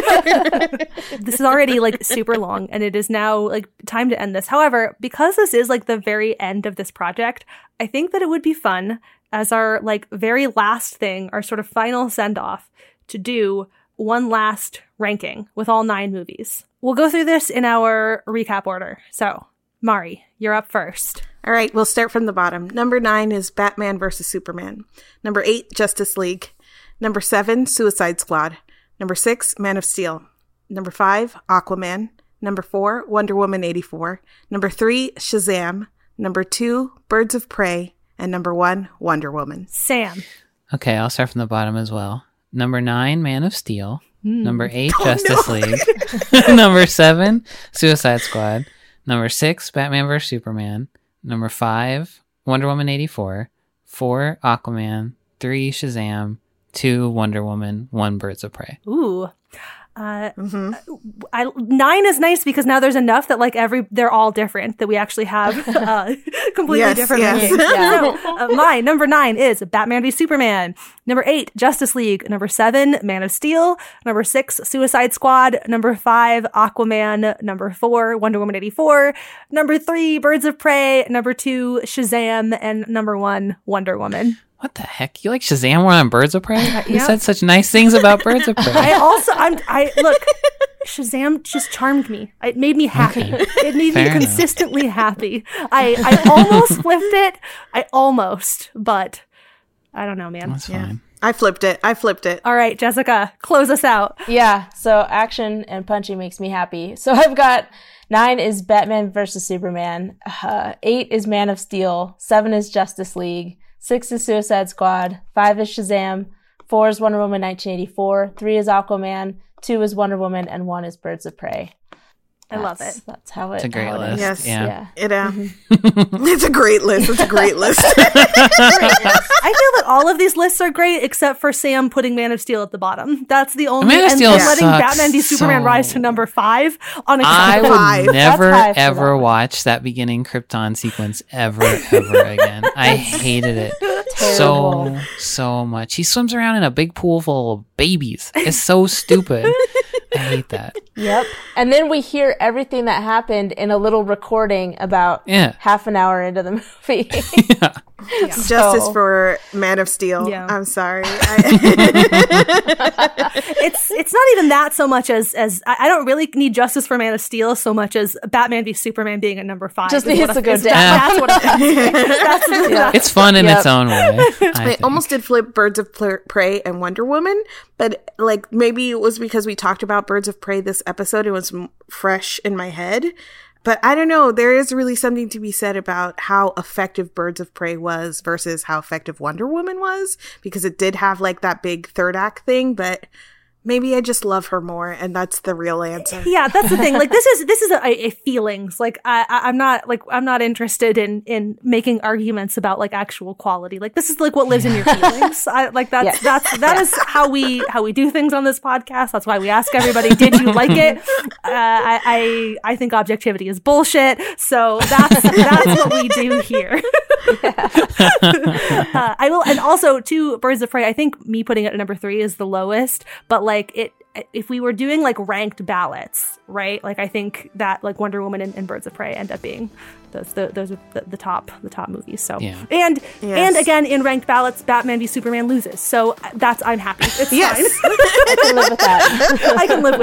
Perfect. This is already like super long, and it is now like time to end this. However, because this is like the very end of this project, I think that it would be fun as our like very last thing, our sort of final send off, to do one last ranking with all nine movies. We'll go through this in our recap order. So, Mari, you're up first. All right, we'll start from the bottom. Number nine is Batman versus Superman. Number eight, Justice League. Number seven, Suicide Squad. Number six, Man of Steel. Number five, Aquaman. Number four, Wonder Woman eighty-four. Number three, Shazam. Number two, Birds of Prey. And number one, Wonder Woman. Sam. Okay, I'll start from the bottom as well. Number nine, Man of Steel. Hmm. Number eight, Justice League. Number seven, Suicide Squad. Number six, Batman versus Superman. Number five, Wonder Woman eighty-four. Four, Aquaman. Three, Shazam. Two, Wonder Woman. One, Birds of Prey. Ooh. Uh, Mm-hmm. I, nine is nice because now there's enough that like every they're all different, that we actually have uh, completely Yes, different yes. rankings. Yeah. So uh, my number nine is Batman v Superman. Number eight, Justice League. Number seven, Man of Steel. Number six, Suicide Squad. Number five, Aquaman. Number four, Wonder Woman eighty-four. Number three, Birds of Prey. Number two, Shazam. And number one, Wonder Woman. What the heck? You like Shazam more than Birds of Prey? You yeah. said such nice things about Birds of Prey. I also, I'm, I look, Shazam just charmed me. It made me happy. Okay. It made Fair me enough. consistently happy. I, I almost flipped it. I almost, but I don't know, man. That's fine. I flipped it. I flipped it. All right, Jessica, close us out. Yeah, so action and punching makes me happy. So I've got nine is Batman versus Superman. Uh, eight is Man of Steel. Seven is Justice League. Six is Suicide Squad. Five is Shazam. Four is Wonder Woman nineteen eighty-four. Three is Aquaman. Two is Wonder Woman. And one is Birds of Prey. I love That's- it. That's how it It's a great how it list. is. Yes. Yeah. Yeah. It, uh, it's a great list. It's a great list. I feel that all of these lists are great except for Sam putting Man of Steel at the bottom. That's the only, Man of and Steel letting sucks Batman v Superman so- rise to number five. I Unacceptable. would Five. never, That's high for that ever one. watch that beginning Krypton sequence ever, ever again. I hated it so, Terrible. so much. He swims around in a big pool full of babies. It's so stupid. I hate that. Yep. And then we hear everything that happened in a little recording about Yeah. half an hour into the movie. Yeah. Yeah. Justice So- for Man of Steel. Yeah. I'm sorry. I- it's it's not even that so much as as I, I don't really need justice for Man of Steel so much as Batman v Superman being at number five. Just is needs what to I- go is- down. That's what I'm that's, Yeah. It's fun in Yep. its own way. I I think. almost did flip Birds of Pl- Prey and Wonder Woman, but like maybe it was because we talked about Birds of Prey this episode. It was m- fresh in my head. But I don't know. There is really something to be said about how effective Birds of Prey was versus how effective Wonder Woman was, because it did have like that big third act thing, but maybe I just love her more, and that's the real answer. Yeah, that's the thing. Like this is this is a, a feelings. Like I, I I'm not like I'm not interested in in making arguments about like actual quality. Like this is like what lives in your feelings. I, like that's Yes. that's that is how we how we do things on this podcast. That's why we ask everybody, did you like it? Uh, I, I I think objectivity is bullshit. So that's that's what we do here. uh, I will, and also to Birds of Prey. I think me putting it at number three is the lowest, but like it. If we were doing like ranked ballots, right? Like I think that like Wonder Woman and, and Birds of Prey end up being those the, those are the, the top the top movies. So Yeah. and Yes. and again in ranked ballots, Batman v Superman loses. So that's I'm happy. It's Yes. fine. I can live with that I can live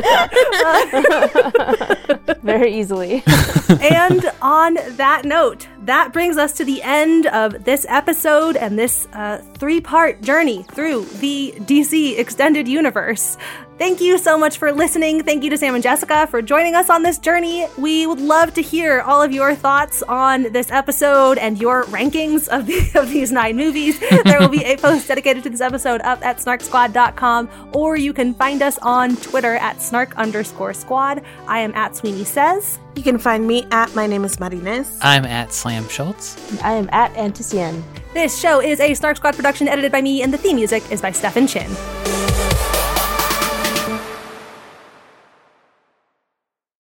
with that. very easily. And on that note, that brings us to the end of this episode and this uh, three-part journey through the D C Extended Universe. Thank you so much for listening. Thank you to Sam and Jessica for joining us on this journey. We would love to hear all of your thoughts on this episode and your rankings of, the, of these nine movies. There will be a post dedicated to this episode up at snark squad dot com, or you can find us on Twitter at snark underscore squad. I am at Sweeney Says. You can find me at My Name is Marines. I'm at Slam Schultz. I am at Anticien. This show is a Snark Squad production edited by me, and the theme music is by Stefan Chin.